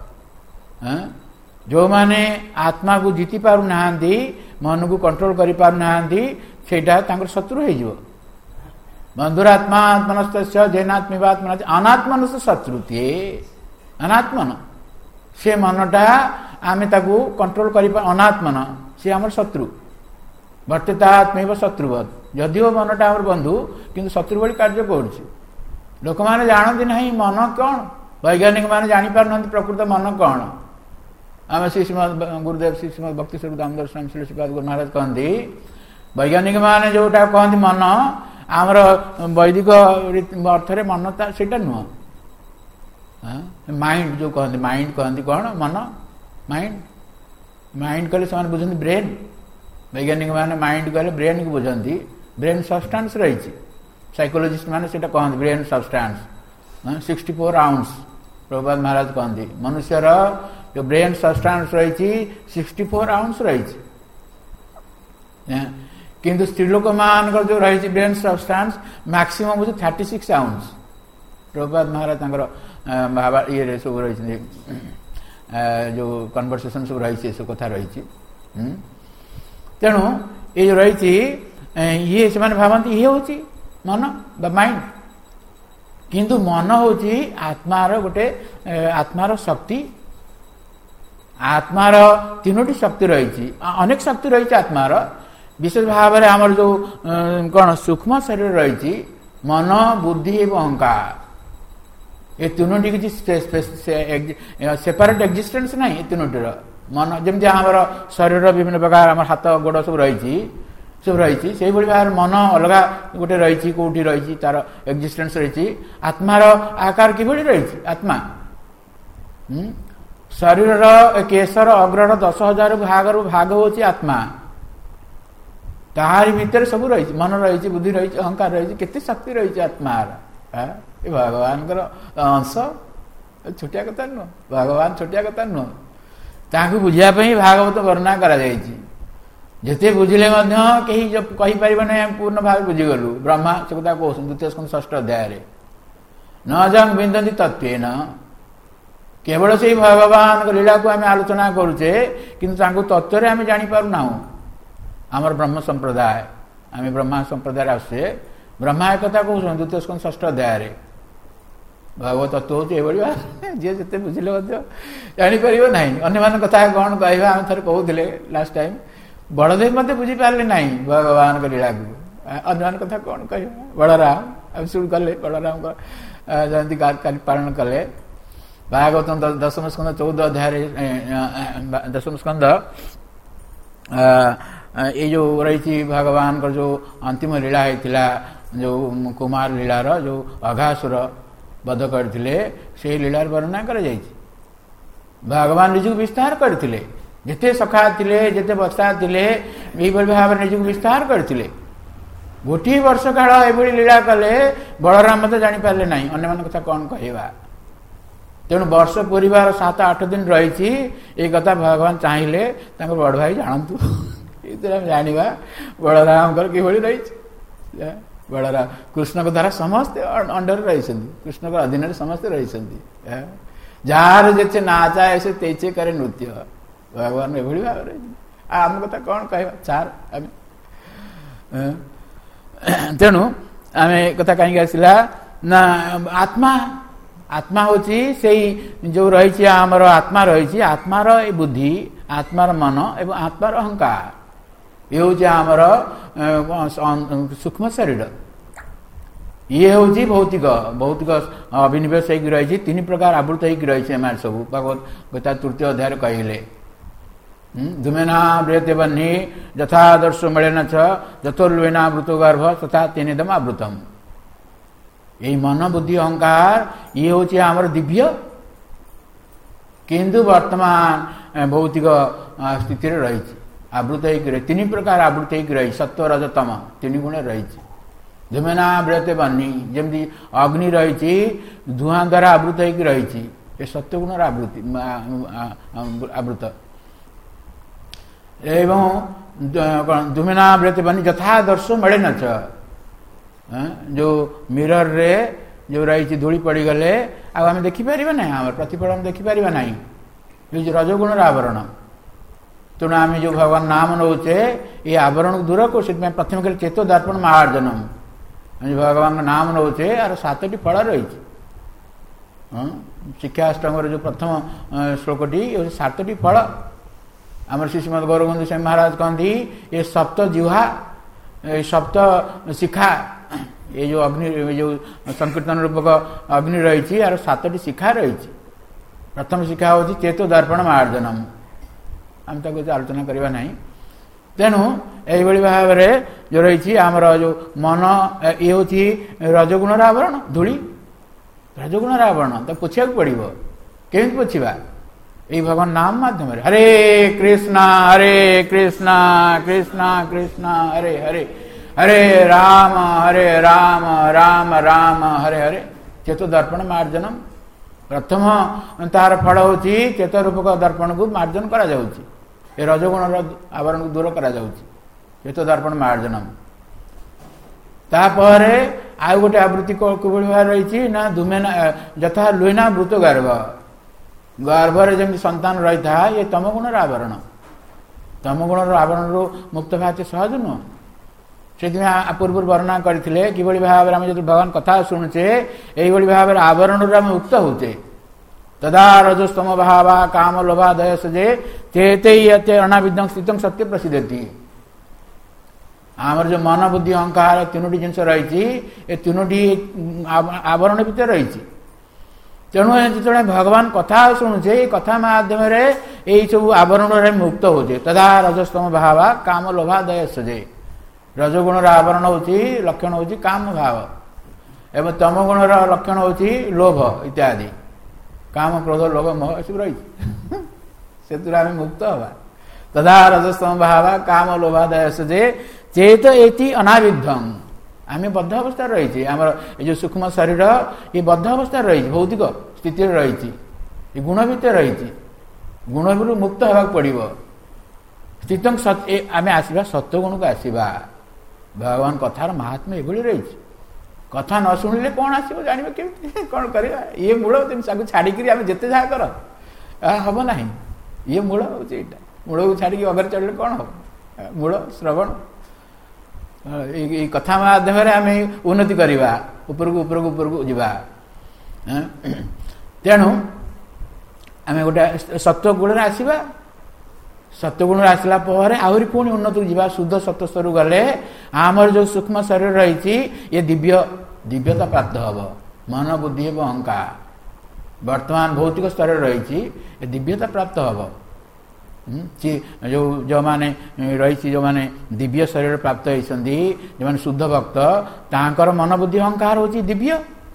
जो माने आत्मा को जीति पारु नाहांती मन को कंट्रोल करि पारु नाहांती सेटा तांकर शत्रु हे जिवो बंधुरात्मा आत्मनस्तस्य जेनात्मैवा आत्मना अनात्मनस्य शत्रुते अनात्मन से मनटा आमे ताकू कंट्रोल करि पा अनात्मन से हमर शत्रु वर्तितात्मैव शत्रुवत यदिओ मनटा हमर बंधु किंतु शत्रु भली कार्य करछि लोक माने जानती नहीं मन कौन वैज्ञानिक माने जानी पार नहीं प्रकृत मन कौन आम श्री श्रीमद गुरुदेव श्री श्रीमद भक्ति स्वरूप दामोदर स्वामी श्रीपाद गुरु महाराज कहते वैज्ञानिक माने जोटा कहते मन आमर वैदिक अर्थ रे मन सेटा नुह माइंड जो कहते माइंड कहते कौन मन माइंड माइंड कहले से बुझे ब्रेन वैज्ञानिक माने माइंड कहले ब्रेन को बुझे ब्रेन सब्सटेंस रही साइकोलॉजिस्ट माने सेटा कहते brain substance sixty four ounce Prabhupada Maharaj कहते मनुष्यर जो ब्रेन सब्सटेंस रही सिक्सटी फोर आउंस रही किंतु स्त्रीलोक मान जो रही ब्रेन सब्सटेंस मैक्सिमम हूँ thirty six ounce Prabhupada Maharaj बाबा ये सब रही जो कन्वर्सेशन सब रही सब कथा रही तेणु ये जो रही ये से भावती ये हूँ मन द माइंड किंतु मन हूँ आत्मार गोटे आत्मार शक्ति आत्मार तीनोटी शक्ति रही अनेक शक्ति रही आत्मार विशेष भाव में आमर जो कौन सूक्ष्म शरीर रही मन बुद्धि एवं अहंकार ये तीनोटी किसी सेपरेट एक्जिस्टेंस नहीं ये तीनोटीर मन जमी आम शरीर विभिन्न प्रकार आम हाथ गोड़ सब रही सब रही से भाव मन अलग गोटे रही कौटी रही तार एक्जिस्टेंस रही आत्मार आकार किभली रही आत्मा शरीर केशर अग्रर दस हजार भाग भाग हूँ आत्मा ताहारी भितर सब रही मन रही बुद्धि रही अहंकार रही केते शक्ति रही आत्मार ये भगवान अंश छोटिया कथा नुह भगवान छोटिया कथा नुह ताकू बुझापी भागवत वर्णना करा जिते बुझिले कहीं कहीपर पूर्ण भाव बुझीगलु ब्रह्मा से कथा कह द्वितीय स्कंद षष्ठ अध्याय न जंग बिंदती तत्व केवल से भगवान लीला को आम आलोचना करुचे किंतु तत्व आम जापर ना आमर ब्रह्म संप्रदाय आम ब्रह्मा संप्रदाय आसे ब्रह्मा एक कथा कह द्वितीय स्कंद षष्ठ अध्याय भगवत तत्व हूँ ये जी जिते बुझिले जापर ना अन्य मान कथा कौन कह आम थे कहते लास्ट टाइम बड़देव मत बुझी पारे ना भगवान लीला को अन्य मान कथा कौन कह बड़राम अब शुरू कले बड़राम जयंती पालन कले भागवत दशम स्कंद चौदह अध्याय दशम स्कंद ये जो रही भगवान का जो अंतिम लीला होता जो कुमार लीलार जो अघासुर बध करते से लीलार वर्णना कर भगवान निज विस्तार करते जिते सखा थे जिते बसा थे यही भाव निज विस्तार करते गोटे वर्ष काल ये लीला कले बलराम मत जापारे ना अन्य मान कथा कौन कहवा तेणु वर्ष परिवार सात आठ दिन रही ये कथा भगवान चाहिए बड़ भाई जानतु ये जाना बलराम किभली रही बलराम कृष्ण को द्वारा समस्ते अंडर रही कृष्ण को अधीन समस्ते रही जार जे नाचा ऐसे तेचे करे नृत्य भगवान एभली भाव आम कथा कौन कह चार तेणु आम कथा कहीं आसला ना आत्मा आत्मा हूँ से जो रही आमर आत्मा रही आत्मार बुद्धि आत्मार मन एवं आत्मार अहंकार ये हूँ आमर सूक्ष्म शरीर ये हूँ भौतिक भौतिक अभिनिवेश हो रही तीन प्रकार आवृत हो रही सब भगवत गीता तृतीय अध्याय कहले धूमेना व्रियते बन्ही यथादर्श मिलेन जतोर्वेना वृतो गर्भ तथा तेनेदम आवृतम यही मन बुद्धि अहंकार ये हूँ आमर दिव्य किंतु वर्तमान भौतिक स्थिति रही आवृत हो तीन प्रकार आवृत हो रही सत्व रजतम तीन गुण रही ଧୂମେନାବ୍ରତେ ବହ୍ନି, ଯେମିତି ଅଗ୍ନି ରହିଛି ଧୂଆଁ ଦ୍ୱାରା ଆବୃତ ହେଇକି ରହିଛି, ଏ ସତ୍ୱଗୁଣର ଆବୃତ୍ତି ଆବୃତ। ଏବଂ ଧୂମେନାବ୍ରତେ ବହ୍ନି ଯଥାଦର୍ଶ ମିଳେ ନଚ, ଯୋଉ ମିରରରେ ଯୋଉ ରହିଛି ଧୂଳି ପଡ଼ିଗଲେ ଆଉ ଆମେ ଦେଖିପାରିବା ନାହିଁ, ଆମର ପ୍ରତିଫଳନ ଦେଖିପାରିବା ନାହିଁ, ରଜଗୁଣର ଆବରଣ। ତେଣୁ ଆମେ ଯୋଉ ଭଗବାନ ନାମ ନେଉଛେ ଏ ଆବରଣକୁ ଦୂର କରୁ, ସେଥିପାଇଁ ପ୍ରଥମେ କହିଲେ ଚେତ ଦର୍ପଣ ମାର୍ଜନମ। ଆମେ ଭଗବାନଙ୍କ ନାମ ନେଉଛେ ଆର ସାତଟି ଫଳ ରହିଛି। ହଁ, ଶିକ୍ଷାଷ୍ଟଙ୍ଗର ଯୋଉ ପ୍ରଥମ ଶ୍ଲୋକଟି ସାତଟି ଫଳ। ଆମର ଶ୍ରୀ ଶ୍ରୀମଦ୍ ଗୌରବନ୍ଦ ସ୍ୱାମୀ ମହାରାଜ କହନ୍ତି ଏ ସପ୍ତ ଜିହ୍ୱା, ଏ ସପ୍ତ ଶିଖା, ଏ ଯୋଉ ଅଗ୍ନି ଯୋଉ ସଂକୀର୍ତ୍ତନ ରୂପକ ଅଗ୍ନି ରହିଛି ଆର ସାତଟି ଶିଖା ରହିଛି। ପ୍ରଥମ ଶିଖା ହେଉଛି ଚେତ ଦର୍ପଣ ମାର୍ଜନମ, ଆମେ ତାକୁ ଆଲୋଚନା କରିବା ନାହିଁ। ତେଣୁ ଏଇଭଳି ଭାବରେ ଯୋଉ ରହିଛି ଆମର ଯୋଉ ମନ, ଇଏ ହେଉଛି ରଜଗୁଣର ଆବରଣ, ଧୂଳି ରଜଗୁଣର ଆବରଣ, ତାକୁ ପୋଛିବାକୁ ପଡ଼ିବ। କେମିତି ପୋଛିବା? ଏଇ ଭଗବାନ ନାମ ମାଧ୍ୟମରେ। ହରେ କୃଷ୍ଣ ହରେ କୃଷ୍ଣ କୃଷ୍ଣ କୃଷ୍ଣ ହରେ ହରେ, ହରେ ରାମ ହରେ ରାମ ରାମ ରାମ ହରେ ହରେ। ଚେତ ଦର୍ପଣ ମାର୍ଜନମ, ପ୍ରଥମ ତାର ଫଳ ହେଉଛି ଚେତ ରୂପକ ଦର୍ପଣକୁ ମାର୍ଜନ କରାଯାଉଛି, ଏ ରଜଗୁଣର ଆବରଣକୁ ଦୂର କରାଯାଉଛି, ଚେତ ଦର୍ପଣ ମାର୍ଜନମ। ତାପରେ ଆଉ ଗୋଟେ ଆବୃତ୍ତି କିଭଳି ଭାବରେ ରହିଛି ନା ଧୂମେନା ଯଥା ଲୁଇନା ବୃତ ଗର୍ଭ, ଗର୍ଭରେ ଯେମିତି ସନ୍ତାନ ରହିଥାଏ, ଏ ତମଗୁଣର ଆବରଣ। ତମଗୁଣର ଆବରଣରୁ ମୁକ୍ତ ହେବା ଏତେ ସହଜ ନୁହଁ। ସେଥିପାଇଁ ପୂର୍ବରୁ ବର୍ଣ୍ଣନା କରିଥିଲେ କିଭଳି ଭାବରେ ଆମେ ଯଦି ଭଗବାନ କଥା ଶୁଣୁଛେ ଏଇଭଳି ଭାବରେ ଆବରଣରୁ ଆମେ ମୁକ୍ତ ହେଉଛେ। ତଦା ରଜସ୍ତମ ଭାବା କାମ ଲୋଭା ଦୟସଜେ ଚେତେ ଏତେ ଅନାବିଦ୍ୟଂ ସ୍ଥିତଂ ସତ୍ୟ ପ୍ରସିଦ୍ଧତି। ଆମର ଯୋଉ ମନ ବୁଦ୍ଧି ଅହଙ୍କାର ତିନୋଟି ଜିନିଷ ରହିଛି, ଏ ତିନୋଟି ଆବରଣ ଭିତରେ ରହିଛି। ତେଣୁ ଯେତେବେଳେ ଭଗବାନ କଥା ଶୁଣୁଛେ ଏଇ କଥା ମାଧ୍ୟମରେ ଏଇ ସବୁ ଆବରଣରେ ମୁକ୍ତ ହଉଛେ। ତଦା ରଜସ୍ତମ ଭାବା କାମ ଲୋଭା ଦୟସଜେ, ରଜଗୁଣର ଆବରଣ ହେଉଛି ଲକ୍ଷଣ ହେଉଛି କାମ ଭାବ, ଏବଂ ତମ ଗୁଣର ଲକ୍ଷଣ ହେଉଛି ଲୋଭ ଇତ୍ୟାଦି, କାମ କ୍ରୋଧ ଲୋଭ ମୋହ ଏସବୁ ରହିଛି, ସେଥିରୁ ଆମେ ମୁକ୍ତ ହବା। ତଦା ରଜସ୍ତମ ଭାବା କାମ ଲୋଭା ଦୟସଜେ ଚେତ ଏତି ଅନାବିଦ୍ଧଂ, ଆମେ ବଦ୍ଧ ଅବସ୍ଥାରେ ରହିଛି। ଆମର ଏ ଯୋଉ ସୂକ୍ଷ୍ମ ଶରୀର ଏ ବଦ୍ଧ ଅବସ୍ଥାରେ ରହିଛି, ଭୌତିକ ସ୍ଥିତିରେ ରହିଛି, ଏ ଗୁଣ ଭିତରେ ରହିଛି, ଗୁଣରୁ ମୁକ୍ତ ହେବାକୁ ପଡ଼ିବ। ସ୍ଥିତଂ ଆମେ ଆସିବା ସତ୍ୱଗୁଣକୁ ଆସିବା। ଭଗବାନ କଥାର ମହାତ୍ମ୍ୟ ଏଭଳି ରହିଛି। କଥା ନ ଶୁଣିଲେ କ'ଣ ଆସିବ ଜାଣିବା କେମିତି, କ'ଣ କରିବା? ଇଏ ମୂଳ, ତାକୁ ଛାଡ଼ିକିରି ଆମେ ଯେତେ ଯାହା କର ହବ ନାହିଁ। ଇଏ ମୂଳ ହେଉଛି ଏଇଟା, ମୂଳକୁ ଛାଡ଼ିକି ଅଗରେ ଚଳିଲେ କ'ଣ ହବ? ମୂଳ ଶ୍ରବଣ, ଏଇ କଥା ମାଧ୍ୟମରେ ଆମେ ଉନ୍ନତି କରିବା, ଉପରକୁ ଉପରକୁ ଉପରକୁ ଯିବା। ତେଣୁ ଆମେ ଗୋଟେ ସତ୍ୱ ଗୁଣରେ ଆସିବା। ସତ୍ୱଗୁଣରେ ଆସିଲା ପରେ ଆହୁରି ପୁଣି ଉନ୍ନତିକୁ ଯିବା। ଶୁଦ୍ଧ ସତ୍ୱସ୍ତରକୁ ଗଲେ ଆମର ଯୋଉ ସୂକ୍ଷ୍ମ ଶରୀର ରହିଛି ଏ ଦିବ୍ୟ ଦିବ୍ୟତା ପ୍ରାପ୍ତ ହବ। ମନ ବୁଦ୍ଧି ଏବଂ ଅହଙ୍କାର ବର୍ତ୍ତମାନ ଭୌତିକ ସ୍ତରରେ ରହିଛି, ଏ ଦିବ୍ୟତା ପ୍ରାପ୍ତ ହବ। ଯୋଉ ଯୋଉମାନେ ରହିଛି, ଯୋଉମାନେ ଦିବ୍ୟ ଶରୀର ପ୍ରାପ୍ତ ହେଇଛନ୍ତି, ଯୋଉମାନେ ଶୁଦ୍ଧ ଭକ୍ତ, ତାଙ୍କର ମନ ବୁଦ୍ଧି ଅହଙ୍କାର ହଉଛି ଦିବ୍ୟ,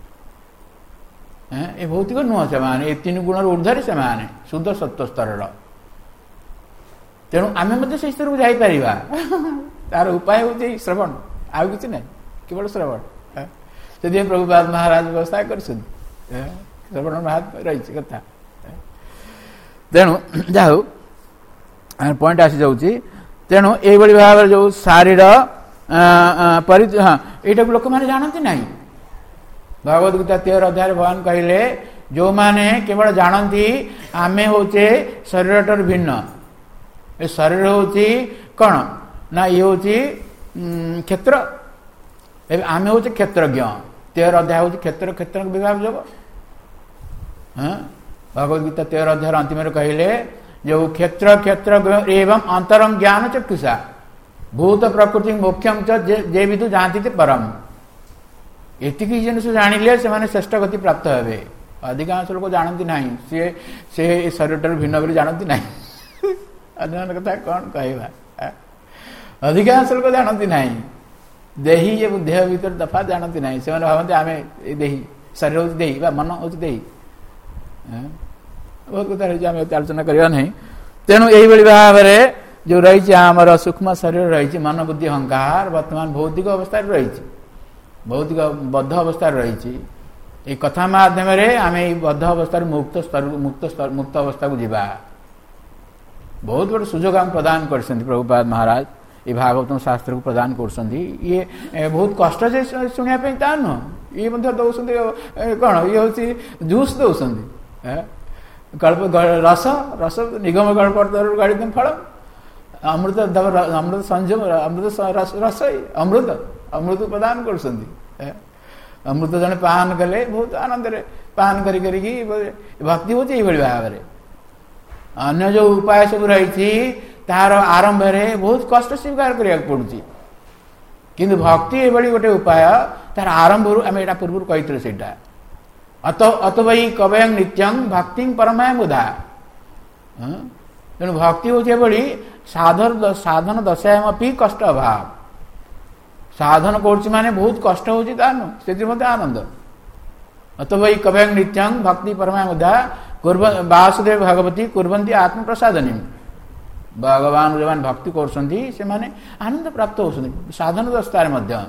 ଏ ଭୌତିକ ନୁହଁ। ସେମାନେ ଏ ତିନି ଗୁଣର ଊର୍ଦ୍ଧ୍ୱରେ, ସେମାନେ ଶୁଦ୍ଧ ସତ୍ୱ ସ୍ତରର। ତେଣୁ ଆମେ ମଧ୍ୟ ସେଇ ସ୍ତରକୁ ଯାଇପାରିବା। ତାର ଉପାୟ ହେଉଛି ଶ୍ରବଣ, ଆଉ କିଛି ନାହିଁ, କେବଳ ଶ୍ରବଣ। ସେଥିପାଇଁ ପ୍ରଭୁପାଦ ମହାରାଜ ବ୍ୟବସ୍ଥା କରିଛନ୍ତି, ଶ୍ରବଣ ମହାତ୍ମ୍ୟ ରହିଛି କଥା। ତେଣୁ ଯାହା ହଉ ପଏଣ୍ଟ ଆସିଯାଉଛି। ତେଣୁ ଏଇଭଳି ଭାବରେ ଯୋଉ ଶାରୀର ପରି, ହଁ ଏଇଟାକୁ ଲୋକମାନେ ଜାଣନ୍ତି ନାହିଁ। ଭଗବତ ଗୀତା ତେର ଅଧ୍ୟାୟରେ ଭଗବାନ କହିଲେ, ଯୋଉମାନେ କେବଳ ଜାଣନ୍ତି ଆମେ ହଉଛେ ଶରୀରଠାରୁ ଭିନ୍ନ, ଏ ଶରୀର ହେଉଛି କ'ଣ ନା ଇଏ ହେଉଛି କ୍ଷେତ୍ର, ଏବେ ଆମେ ହଉଛେ କ୍ଷେତ୍ରଜ୍ଞ। ତେର ଅଧ୍ୟାୟ ହେଉଛି କ୍ଷେତ୍ର କ୍ଷେତ୍ର ବିଭାଗ ଯୋଗ। ହଁ, ଭଗବତ ଗୀତା ତେର ଅଧ୍ୟାୟର ଅନ୍ତିମରେ କହିଲେ, ଯୋଉ କ୍ଷେତ୍ର କ୍ଷେତ୍ର ଏବଂ ଅନ୍ତରଂ ଜ୍ଞାନ ଚକ୍ଷୁଷା ଭୂତ ପ୍ରକୃତି ମୋକ୍ଷଂ ଯେ ବିଦୁ ଯାଆନ୍ତି ପରମ। ଏତିକି ଜିନିଷ ଜାଣିଲେ ସେମାନେ ଶ୍ରେଷ୍ଠ ଗତି ପ୍ରାପ୍ତ ହେବେ। ଅଧିକାଂଶ ଲୋକ ଜାଣନ୍ତି ନାହିଁ, ସିଏ ସେ ଶରୀରଠାରୁ ଭିନ୍ନ ବୋଲି ଜାଣନ୍ତି ନାହିଁ। ଅନ୍ୟ କଥା କ'ଣ କହିବା? ଅଧିକାଂଶ ଲୋକ ଜାଣନ୍ତି ନାହିଁ, ଦେହି ଏବଂ ଦେହ ଭିତରେ ତଫାତ ଜାଣନ୍ତି ନାହିଁ। ସେମାନେ ଭାବନ୍ତି ଆମେ ଦେହି, ଶରୀର ହେଉଛି ଦେହି ବା ମନ ହେଉଛି ଦେହି। ବହୁତ କଥା ରହିଛି, ଆମେ ଏତେ ଆଲୋଚନା କରିବା ନାହିଁ। ତେଣୁ ଏଇଭଳି ଭାବରେ ଯୋଉ ରହିଛି ଆମର ସୂକ୍ଷ୍ମ ଶରୀର ରହିଛି, ମନ ବୁଦ୍ଧି ଅହଙ୍କାର ବର୍ତ୍ତମାନ ଭୌତିକ ଅବସ୍ଥାରେ ରହିଛି। भौतिक बद्ध अवस्था रही कथा माध्यम आम बद्ध अवस्था मुक्त स्तर मुक्त स्तर मुक्त अवस्था को जीवा बहुत बड़े सुजोग आम प्रदान कर प्रभुपाद महाराज ये भागवत शास्त्र को प्रदान कर ये बहुत कष्ट से शुणापी ता नुह ये दौरान कौन ये हूँ जूस दौरान कल्प रस रस निगम कल्पतर गाड़ी फल अमृत अमृत संजम अमृत रस अमृत अमृत प्रदान कर अमृत जन पान कले बहुत आनंद पान करी भक्ति होती ये भाव में अन्य जो उपाय सब रही तार आरंभ में बहुत कष्ट स्वीकार करा पड़ुची किंतु भक्ति ये गोटे उपाय तार आरंभ आम यहाँ पूर्व कही से अत अत वही कवयं नित्यं भक्ति परमाय मुधा तेणु भक्ति हूँ साधन साधन दशायामपि कष्ट अभाव साधन करुच्ची माने बहुत कष्ट होची तानु से मत आनंद अत वही कवयं नित्यं भक्ति परमाय मुधा वासुदेव भगवती कुर्वन्ति आत्म प्रसादनी भगवान जो भक्ति कर आनंद प्राप्त होती साधन दस्तार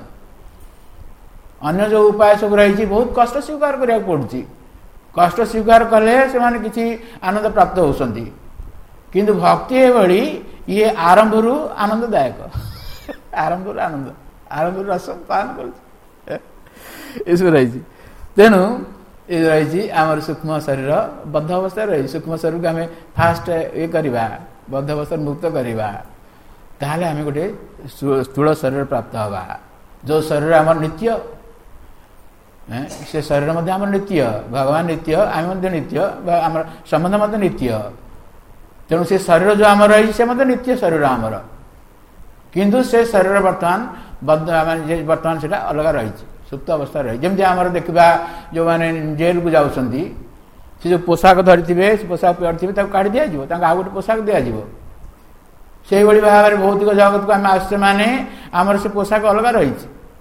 अन्य जो उपाय सब रही बहुत कष्ट स्वीकार करा पड़ुची कष्ट स्वीकार कले से किसी आनंद प्राप्त होती किंतु भक्ति ये ये आरंभ रु आनंददायक आरंभ रु आनंद आरंभ रस पान कर रही तेणु ये रही आमर सूक्ष्म शरीर बद्ध अवस्था रही सूक्ष्म शरीर को आम फास्ट ये करवा बद्ध अवस्था मुक्त करवा ताहले आम गोटे स्थूल शरीर प्राप्त हवा जो शरीर आम नित्य से शरीर मध्य आम नित्य भगवान नित्य आम नित्य आम संबंध मत नित्य तेणु से शरीर जो आम रही से मत नित्य शरीर आमर किंतु से शरीर बर्तमान बद्ध बर्तमान से अलग रही सुप्त अवस्था रही जमी आम देखा जो मैंने जेल को जाऊँगी से जो पोशाक धरी थे पोशाक पड़े काढ़ी दिज्व आ गए पोशाक दिज्व से भाव में भौतिक जगत को आम आसचे माने आमर से पोशाक अलग रही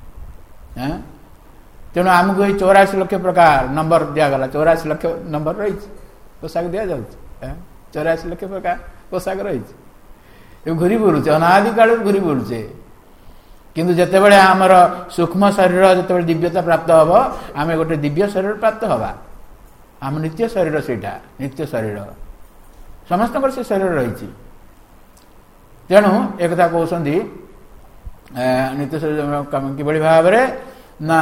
तेणु आमको ये चौराशी लक्ष प्रकार नंबर दिगला चौराशी लक्ष नंबर रही पोशाक दि जाऊँ चौराशी लक्ष प्रकार पोशाक रही घूरी बुलूचे अनादि काल घूरी बुलूचे किंतु जितेबाला आमर सूक्ष्म शरीर जिते दिव्यता प्राप्त हम आम गोटे दिव्य शरीर प्राप्त हवा आम नित्य शरीर से नित्य शरीर समस्त से शरीर रही तेणु एक कहते नित्य शरीर कि भाव में ना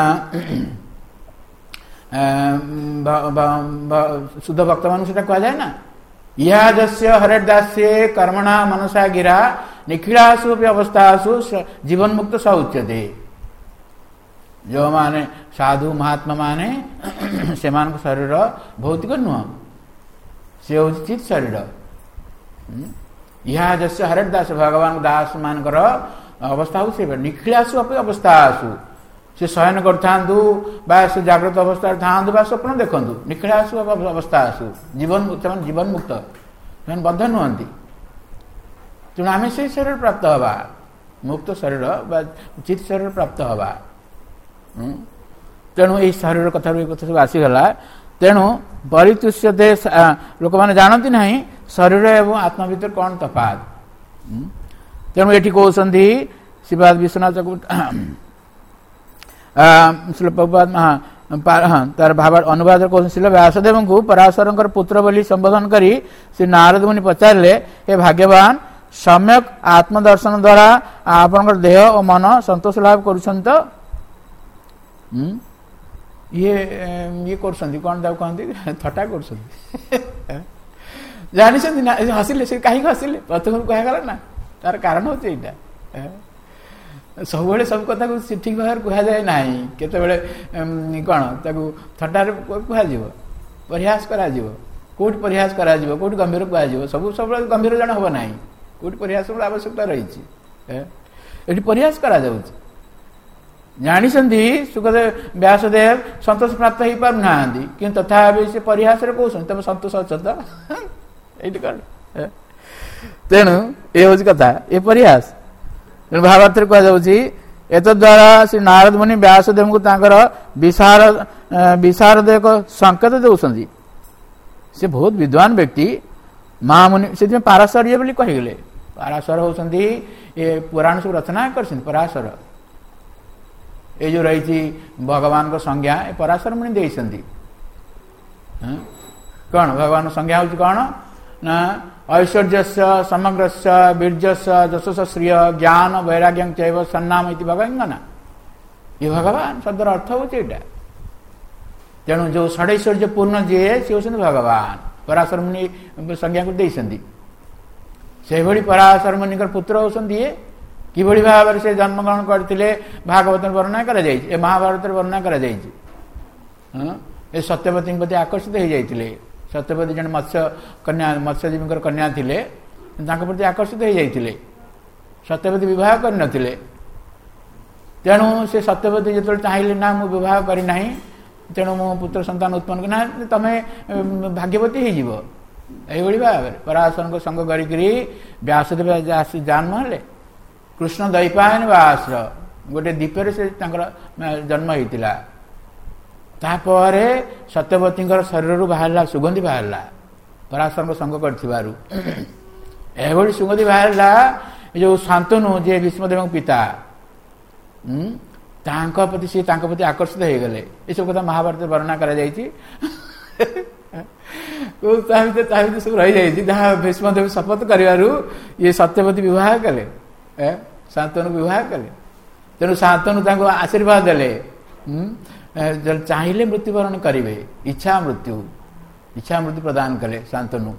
शुद्ध भक्त मान से कहुए ना इहादस्य हरिदास्य कर्मणा मनसा गिरा निखिलासु अवस्थासु जीवन मुक्त स उच्यते जो माने साधु महात्मा माने से मान शरीर भौतिक नुह से हूँ चित शरीर इहादस्य हरिदास भगवान दास मान अवस्था हो से निखिलासु अवस्थासु से शयन कर जागृत अवस्था था स्वप्न देखु निखिलासु अवस्थासु जीवन जीवन मुक्त बद्ध नुहति तेणु आम से शरीर प्राप्त हवा मुक्त शरीर चित शरीर प्राप्त हवा तेणु ये शरीर कथा कथा सब आसीगला तेणु परितुष्यते लोक मैंने जानती ना शरीर एवं आत्मा भितर कौन तफात तेणु ये कहते श्रीपाद विश्वनाथ प्रभुपाद हाँ तार भाव अनुवाद कहते श्री व्यासदेव को पराशर पुत्र बोली संबोधन करी श्री नारद मुनि पचारे हे भाग्यवान सम्यक आत्मदर्शन द्वारा आपण देह और मन संतोष लाभ कर ये ये कर कौन कहते थटा कर जानी हसिले से कहीं हसिले प्रथम कहगला ना तार कारण हूँ यहाँ सब सब कथा को ठीक भाव कहुए ना केतबे कौन ताकू थटार कह प्रयास करा कौट प्रयास करा कौट गंभीर कह सब सब गंभीर जन हम ना कौट प्रयास आवश्यकता रही ये प्रयास करा जानी सुखदेव व्यासदेव संतोष प्राप्त हो पार ना कि तथा से प्रयास कहते तुम संतोष अच्छा ये कौन तेणु ये हूँ कथा ये प्रयास तेणु भावार्थ कह द्वारा श्री नारद मुनि व्यासदेव को तांकर विशारद विशारद एक संकेत दौरान से बहुत विद्वान व्यक्ति महामुनि से पाराशर बोली कहीगले पाराशर होती ये पुराण सब रचना कर पराशर ये जो रही भगवान को संज्ञा ए पराशर मुनि देइसंती कौन भगवान संज्ञा हूँ कौन ना ऐश्वर्यस्य समग्रस्य वीर्यस्य जशस श्रिय ज्ञान वैराग्यं चैव सन्नाम इति भगवान ये भगवान शब्दर अर्थ हूँ यहाँ तेणु जो षडैश्वर्य पूर्ण जी सी होती भगवान पराशर मुनि संज्ञा को देइसंती से भली पराशर मुनि पुत्र होती ये किभली भाव से जन्मग्रहण करते भागवत वर्णना कर महाभारत वर्णना कर सत्यवती प्रति आकर्षित हो जाते सत्यवती जन मत्स्य कन्या मत्स्यजीवी कन्या थे प्रति आकर्षित हो जाते सत्यवती बह कर तेणु से सत्यवती जो चाहिए ना मु बह करना तेणु मो पुत्र संतान उत्पन्न करना तमें भाग्यवती हो भाव पराशर को संग करी व्यासदेव जन्म हेले कृष्ण दैपायन व्यास गोटे द्वीपर से जन्म होता तापर सत्यवती शरीर बाहर सुगंधि बाहर पराशर को संग कर सुगंधि बाहर जो शांतनु जे भीष्मदेव पिता तांका प्रति सी तांका प्रति आकर्षित हो गले ये सब कथा महाभारत वर्णना करा जायछि सब रही जहाँ भीष्मदेव शपथ करू ये सत्यवती विवाह कले शांतनु विवाह कले तेणु शांतनु तांको आशीर्वाद देले चाहिए मृत्युवरण करेंगे इच्छा मृत्यु इच्छा मृत्यु प्रदान कले शांतनु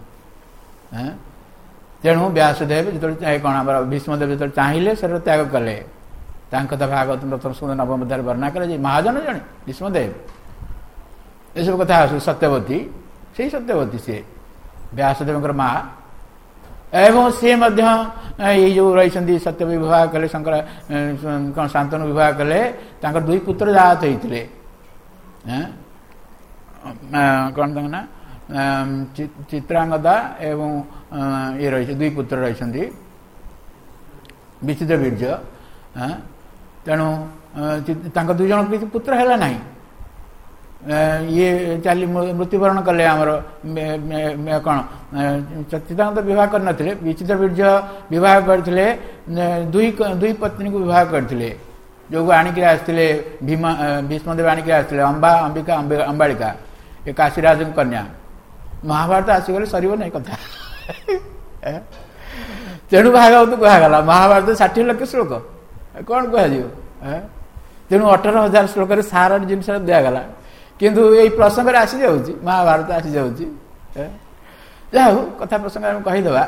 तेणु व्यासदेव जो कौन आम भीष्मदेव जो चाहिए शरीर त्याग कले कथा भागवत प्रथम स्कंद नवम अध्याय वर्णना करे महाजन जने भीष्मदेव ये सब कथा सत्यवती से सत्यवती सी व्यासदेव माँ एवं सी ये जो रही सत्य विवाह कले शंकर कौन शांतनु विवाह कले दुई पुत्र जात होते कौन ना चित्रांगदा एवं ये रही दुई पुत्र रही विचित्र वीर्य तेणु दुई जन किसी पुत्र है ना ये चली मृत्युवरण कले आमर कौन चित्रांग विवाह करते विचित्र वीर्य विवाह करते दुई दुई पत्नी को विवाह करते जो आणिक आसते भीमा भीष्मदेव आणिक आसते अंबा अंबिका अंबालिका ये काशीराज कन्या महाभारत आसीगले सर नहीं कथा तेणु भागवत कहगला महाभारत षाठी लक्ष श्लोक कौन कह तेणु अठर हजार श्लोक सारा जिन दिगला किंतु यही प्रसंग आसी जाऊँगी महाभारत आसी जाऊँगी जाऊ कथा प्रसंग कहीदेवा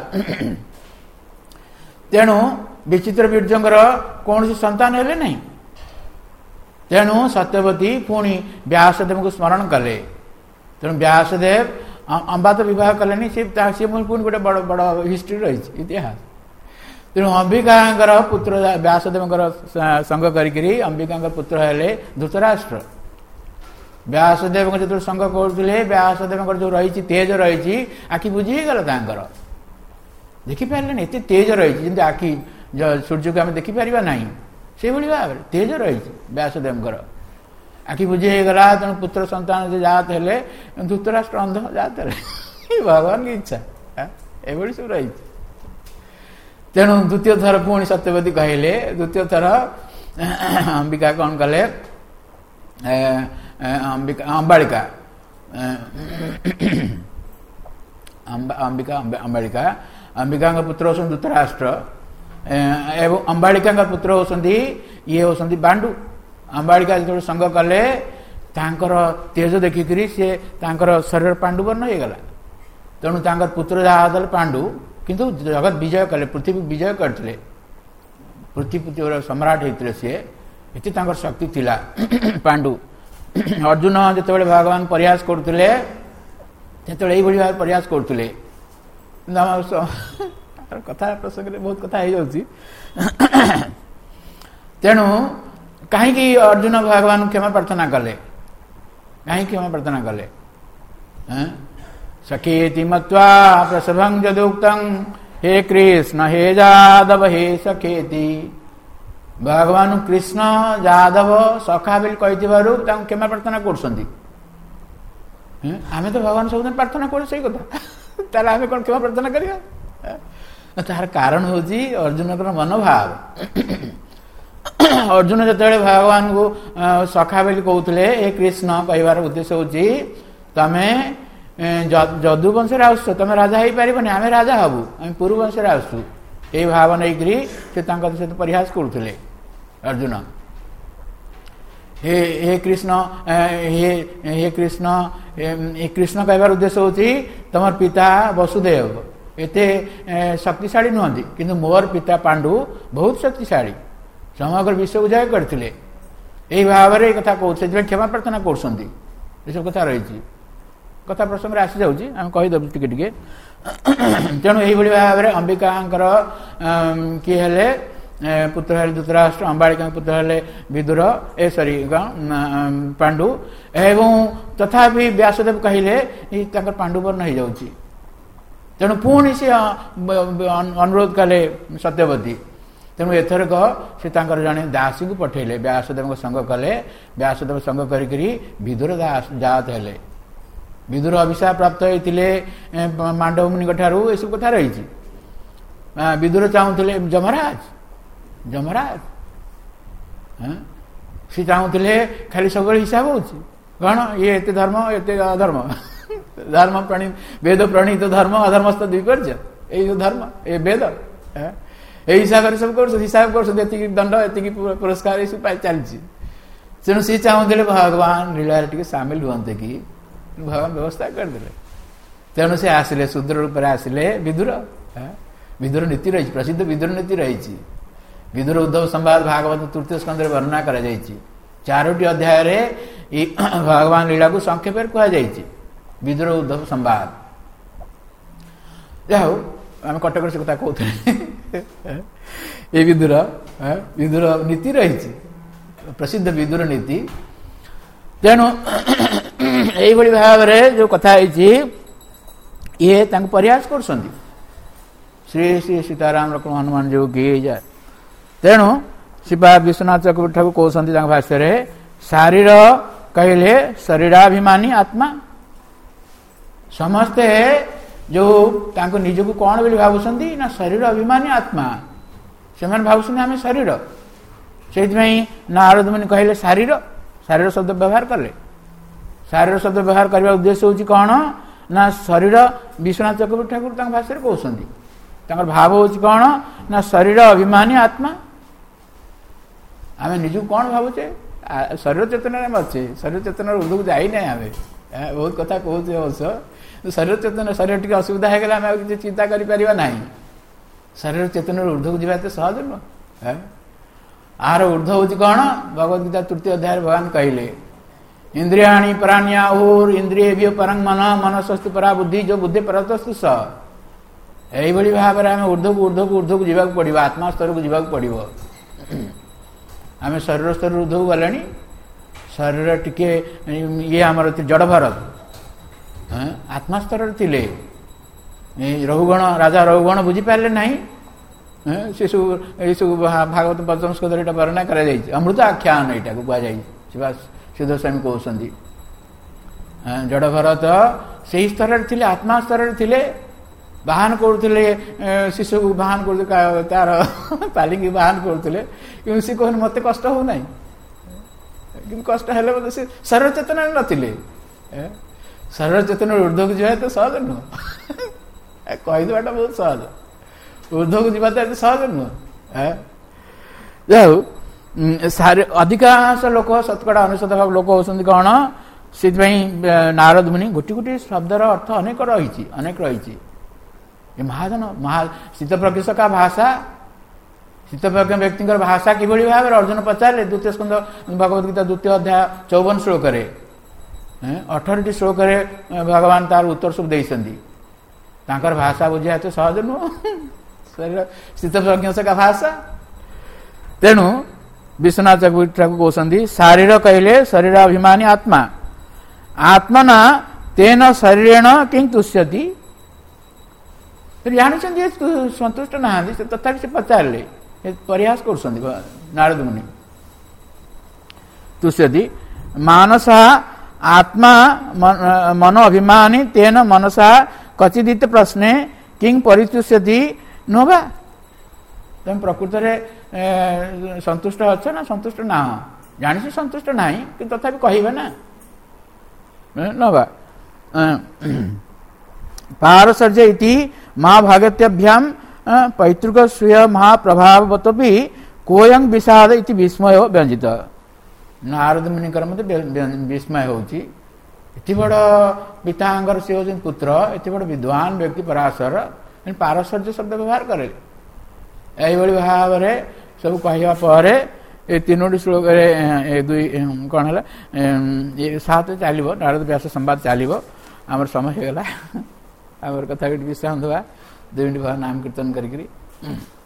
तेणु विचित्र वीर्यंकर कौन सी संतान हेले नहीं तेणु सत्यवती पुणी व्यासदेव को स्मरण कले तेणु व्यासदेव अंबा तो बहुत कले सी पुणी गोटे बड़ बड़ हिस्ट्री रही इतिहास तेणु अंबिका पुत्र व्यासदेव संग करी अंबिका पुत्र हेले धृतराष्ट्र व्यासदेव जो संग करते व्यासदेव जो रही तेज रही आखि बुझीगला देखिपारे एत तेज रही जमी आखि सूर्य को आम देखिपर ना से भाव तेज रही व्यासदेव आखि बुझीगला तेणु पुत्र संतान जो जात हेले धृतराष्ट्र अंध जात भगवान की इच्छा ये सब रही तेणु द्वितीय थर पुणी सत्यवती कहले द्वितीय थर अंबिका कौन कले अंबिका अंबालिका अंबिका अंबालिका अंबिका पुत्र होती धृतराष्ट्र एवं अंबालिका पुत्र होती ये होती बांडु अंबालिका जो संग कले तांकर तेज देखिक सी शरीर पांडु वर्ण हो गला तेणु तांकर पुत्र जहाँ पांडु किंतु जगत विजय कले पृथ्वी विजय करते पृथ्वी सम्राट होते सी ये शक्ति थिला पांडु अर्जुन जो भगवान प्रयास करते ये भाव प्रयास करते कथा प्रसंग बहुत कथा हो तेणु कहीं अर्जुन भगवान क्षमा प्रार्थना कले कहीं क्षमा प्रार्थना कले सखेति मत्वा प्रसभं यदुक्तं हे कृष्ण हे जादव हे सखेति भगवान कृष्ण जादव सखा बोली कही क्षमा प्रार्थना कर तो भगवान सब प्रार्थना कर सही कथा आम कौन क्षमा प्रार्थना करा तार कारण हूँ अर्जुन मनोभाव अर्जुन जो भगवान को सखा बोली कहते हे कृष्ण कहबार उद्देश्य हूँ तमे जदु वंश आस तुम राजा हो पारबनी आम राजा हबू आम पूर्व वंश आसू ये भाव नहीं सहित परिहास करुले अर्जुन हे हे कृष्ण हे हे कृष्ण हे कृष्ण कहबार उद्देश्य हूँ तुम पिता वसुदेव एते शक्तिशाली नुहति किंतु मोर पिता पांडु बहुत शक्तिशाली समग्र विश्व को जय करते यही भाव में कथा कहते क्षमा प्रार्थना कर सब कथा रही कथा प्रसंग आसी जाऊँगी आम कहीदेव टिके टिके तेणु यही भाव में अंबिका किए हेले पुत्र हेले धृतराष्ट्र अंबालिका पुत्र हेले विदुर ए सॉरी पांडु एवं तथापि व्यासदेव कहले पांडु वर्ण हो जाऊँगी तेणु पुणी से अनुरोध कले सत्यवती तेणु एथरक से जड़े दासी को पठेले व्यासदेव संग कले व्यासदेव संग करी विदुर जात हेले विदुर अभिशाप प्राप्त होते मांडव मुनि ठारू ये सब कथा रही विदुर चाहूले जमराज जमराज सी चाहूले खाली सब हिसाब हो कौन ये एत धर्म एत अधर्म धर्म प्रणीत वेद प्रणीत धर्म अधर्मस्थ द्विपर्य यही धर्म ये वेद ये हिसाब से सब कर हिसाब कर दंड ये पुरस्कार ये सब चलती तेणु सी चाहूले भगवान लीला टे सामिल हुए कि भगवान व्यवस्था करदे तेणु से आसिले शूद्र रूप में आसिले विदुर विदुर नीति रही प्रसिद्ध विदुर नीति रही विदुर उद्धव संवाद भागवत तृतीय स्कंद वर्णना कर चारोटी अध्याय भगवान लीला को संक्षेप कह विदुर उद्धव संवाद जाओ आम कटक से कथा कहते ये विदुर विदुर नीति रही प्रसिद्ध विदुर नीति तेणु यही भाव में जो कथा ये प्रयास कर श्री श्री सीताराम लक्ष्मण हनुमान जो किए जाए तेणु शिवा विश्वनाथ चक्रवर्ती ठाकुर कहते भाष्य शारीर कहले शरीराभिमानी आत्मा समस्ते जो निजक कौन बोली भावुंट ना शरीर अभिमानी आत्मा से भावुं आम शरीर से नारद मुनि कहले शारीर शारीर शब्द व्यवहार कले शारीर शब्द व्यवहार करने उद्देश्य हूँ कौन ना शरीर विश्वनाथ चक्रवर्ती ठाकुर भाषा कहते भाव हूँ कौन ना शरीर अभिमानी आत्मा आम निज कौन भावुचे शरीर चेतना अच्छे शरीर चेतन ऊर्ध्व को जाई ना आम बहुत कथा कहते अवश्य शरीर चेतन शरीर टी असुविधा हो गला किसी चिंता करना शरीर चेतन ऊर्ध्व को जावा सहज नुह आर ऊर्ध्व हूँ कौन भगवद्गीता तृतीय अध्याय भगवान कहले इंद्रियाणी पराण्याहुर इंद्रिय परंग मन मनस्वस्तु परा बुद्धि जो बुद्धि परतस्तु स यही भाव में आम ऊर्ध्व को ऊर्ध्व को ऊर्ध्व को जावाक पड़ो आत्मा स्तर को जावाक पड़ो आम शरीर स्तर ऊर्ध्व को गले शरीर टिके ये आमर जड़ भारत आत्मा स्तर थे रघुगण राजा रघुगण बुझीपारे ना से सब ये सब भागवत पंचम स्कंद यहाँ वर्णना कर अमृत आख्यान यहाँ को कहुआ सिद्ध स्वामी कहते जड़ भरत से स्तर थे आत्मा स्तर थे बाहन करुले शिशु को बाहन कर तार पालिंग बाहन करुले कि सी कह मत कष्ट हो ना कि कष्ट है से शरीर चेतना नथिले शरीर चेतना ऊर्ध्व को जाए तो सहज नुह कहीदेटा बहुत सहज ऊर्ध्व को जावा तो सहज नुह जाऊ अधिकांश लोक शतकड़ा अनेशत भाग लोक होती कौन से नारद मुनि गोटी गोटी शब्दर अर्थ अनेक रही अनेक रही महाजन महा शीतप्रज्ञ का भाषा शीतप्रज्ञ व्यक्ति भाषा कि भाव में अर्जुन पचारे द्वितीय स्कंद भगवद्गीता द्वितीय अध्याय चौवन श्लोक अठरटी श्लोक भगवान तार उत्तर सब देती भाषा बुझा तो सहज नुह शीतप्रज्ञ का भाषा तेणु विश्वनाथ चक्रवर्ती ठाकुर कहते शारीर कहले शरीराभिमानी आत्मा आत्मना तेन शरीरेण किं तुष्यति जानी संतुष्ट ना तथा से पचारे प्रयास कर नारद मुनि तुष्यति मानसा आत्मा मन अभिमानी तेन मनसा कचिदित प्रश्ने किं परितुष्यति नो वा तुम प्रकृत में संतुष्ट अच्छ ना संतुष्ट ना जानी संतुष्ट ना कि तथापि कहे ना नवा पारसर्य इति महाभागत्याभ्याम पैतृक स्वीय महाप्रभावतपि कोयं विषाद इति विस्मय व्यंजित नारद मुनिकर मत विस्मय होची इति बड़ पितांगर से होचन पुत्र इति बड़ विद्वान व्यक्ति पराशर पारसर्य शब्द व्यवहार करे एभଳି भावरे सब कहवा पर ए तीनोटी श्लोक रे दुई कौन है ये सात चलो नारद व्यास संवाद चलो आमर समय हो गला आमर कथा विश्राम दवा दुई मिनट नाम कीर्तन करी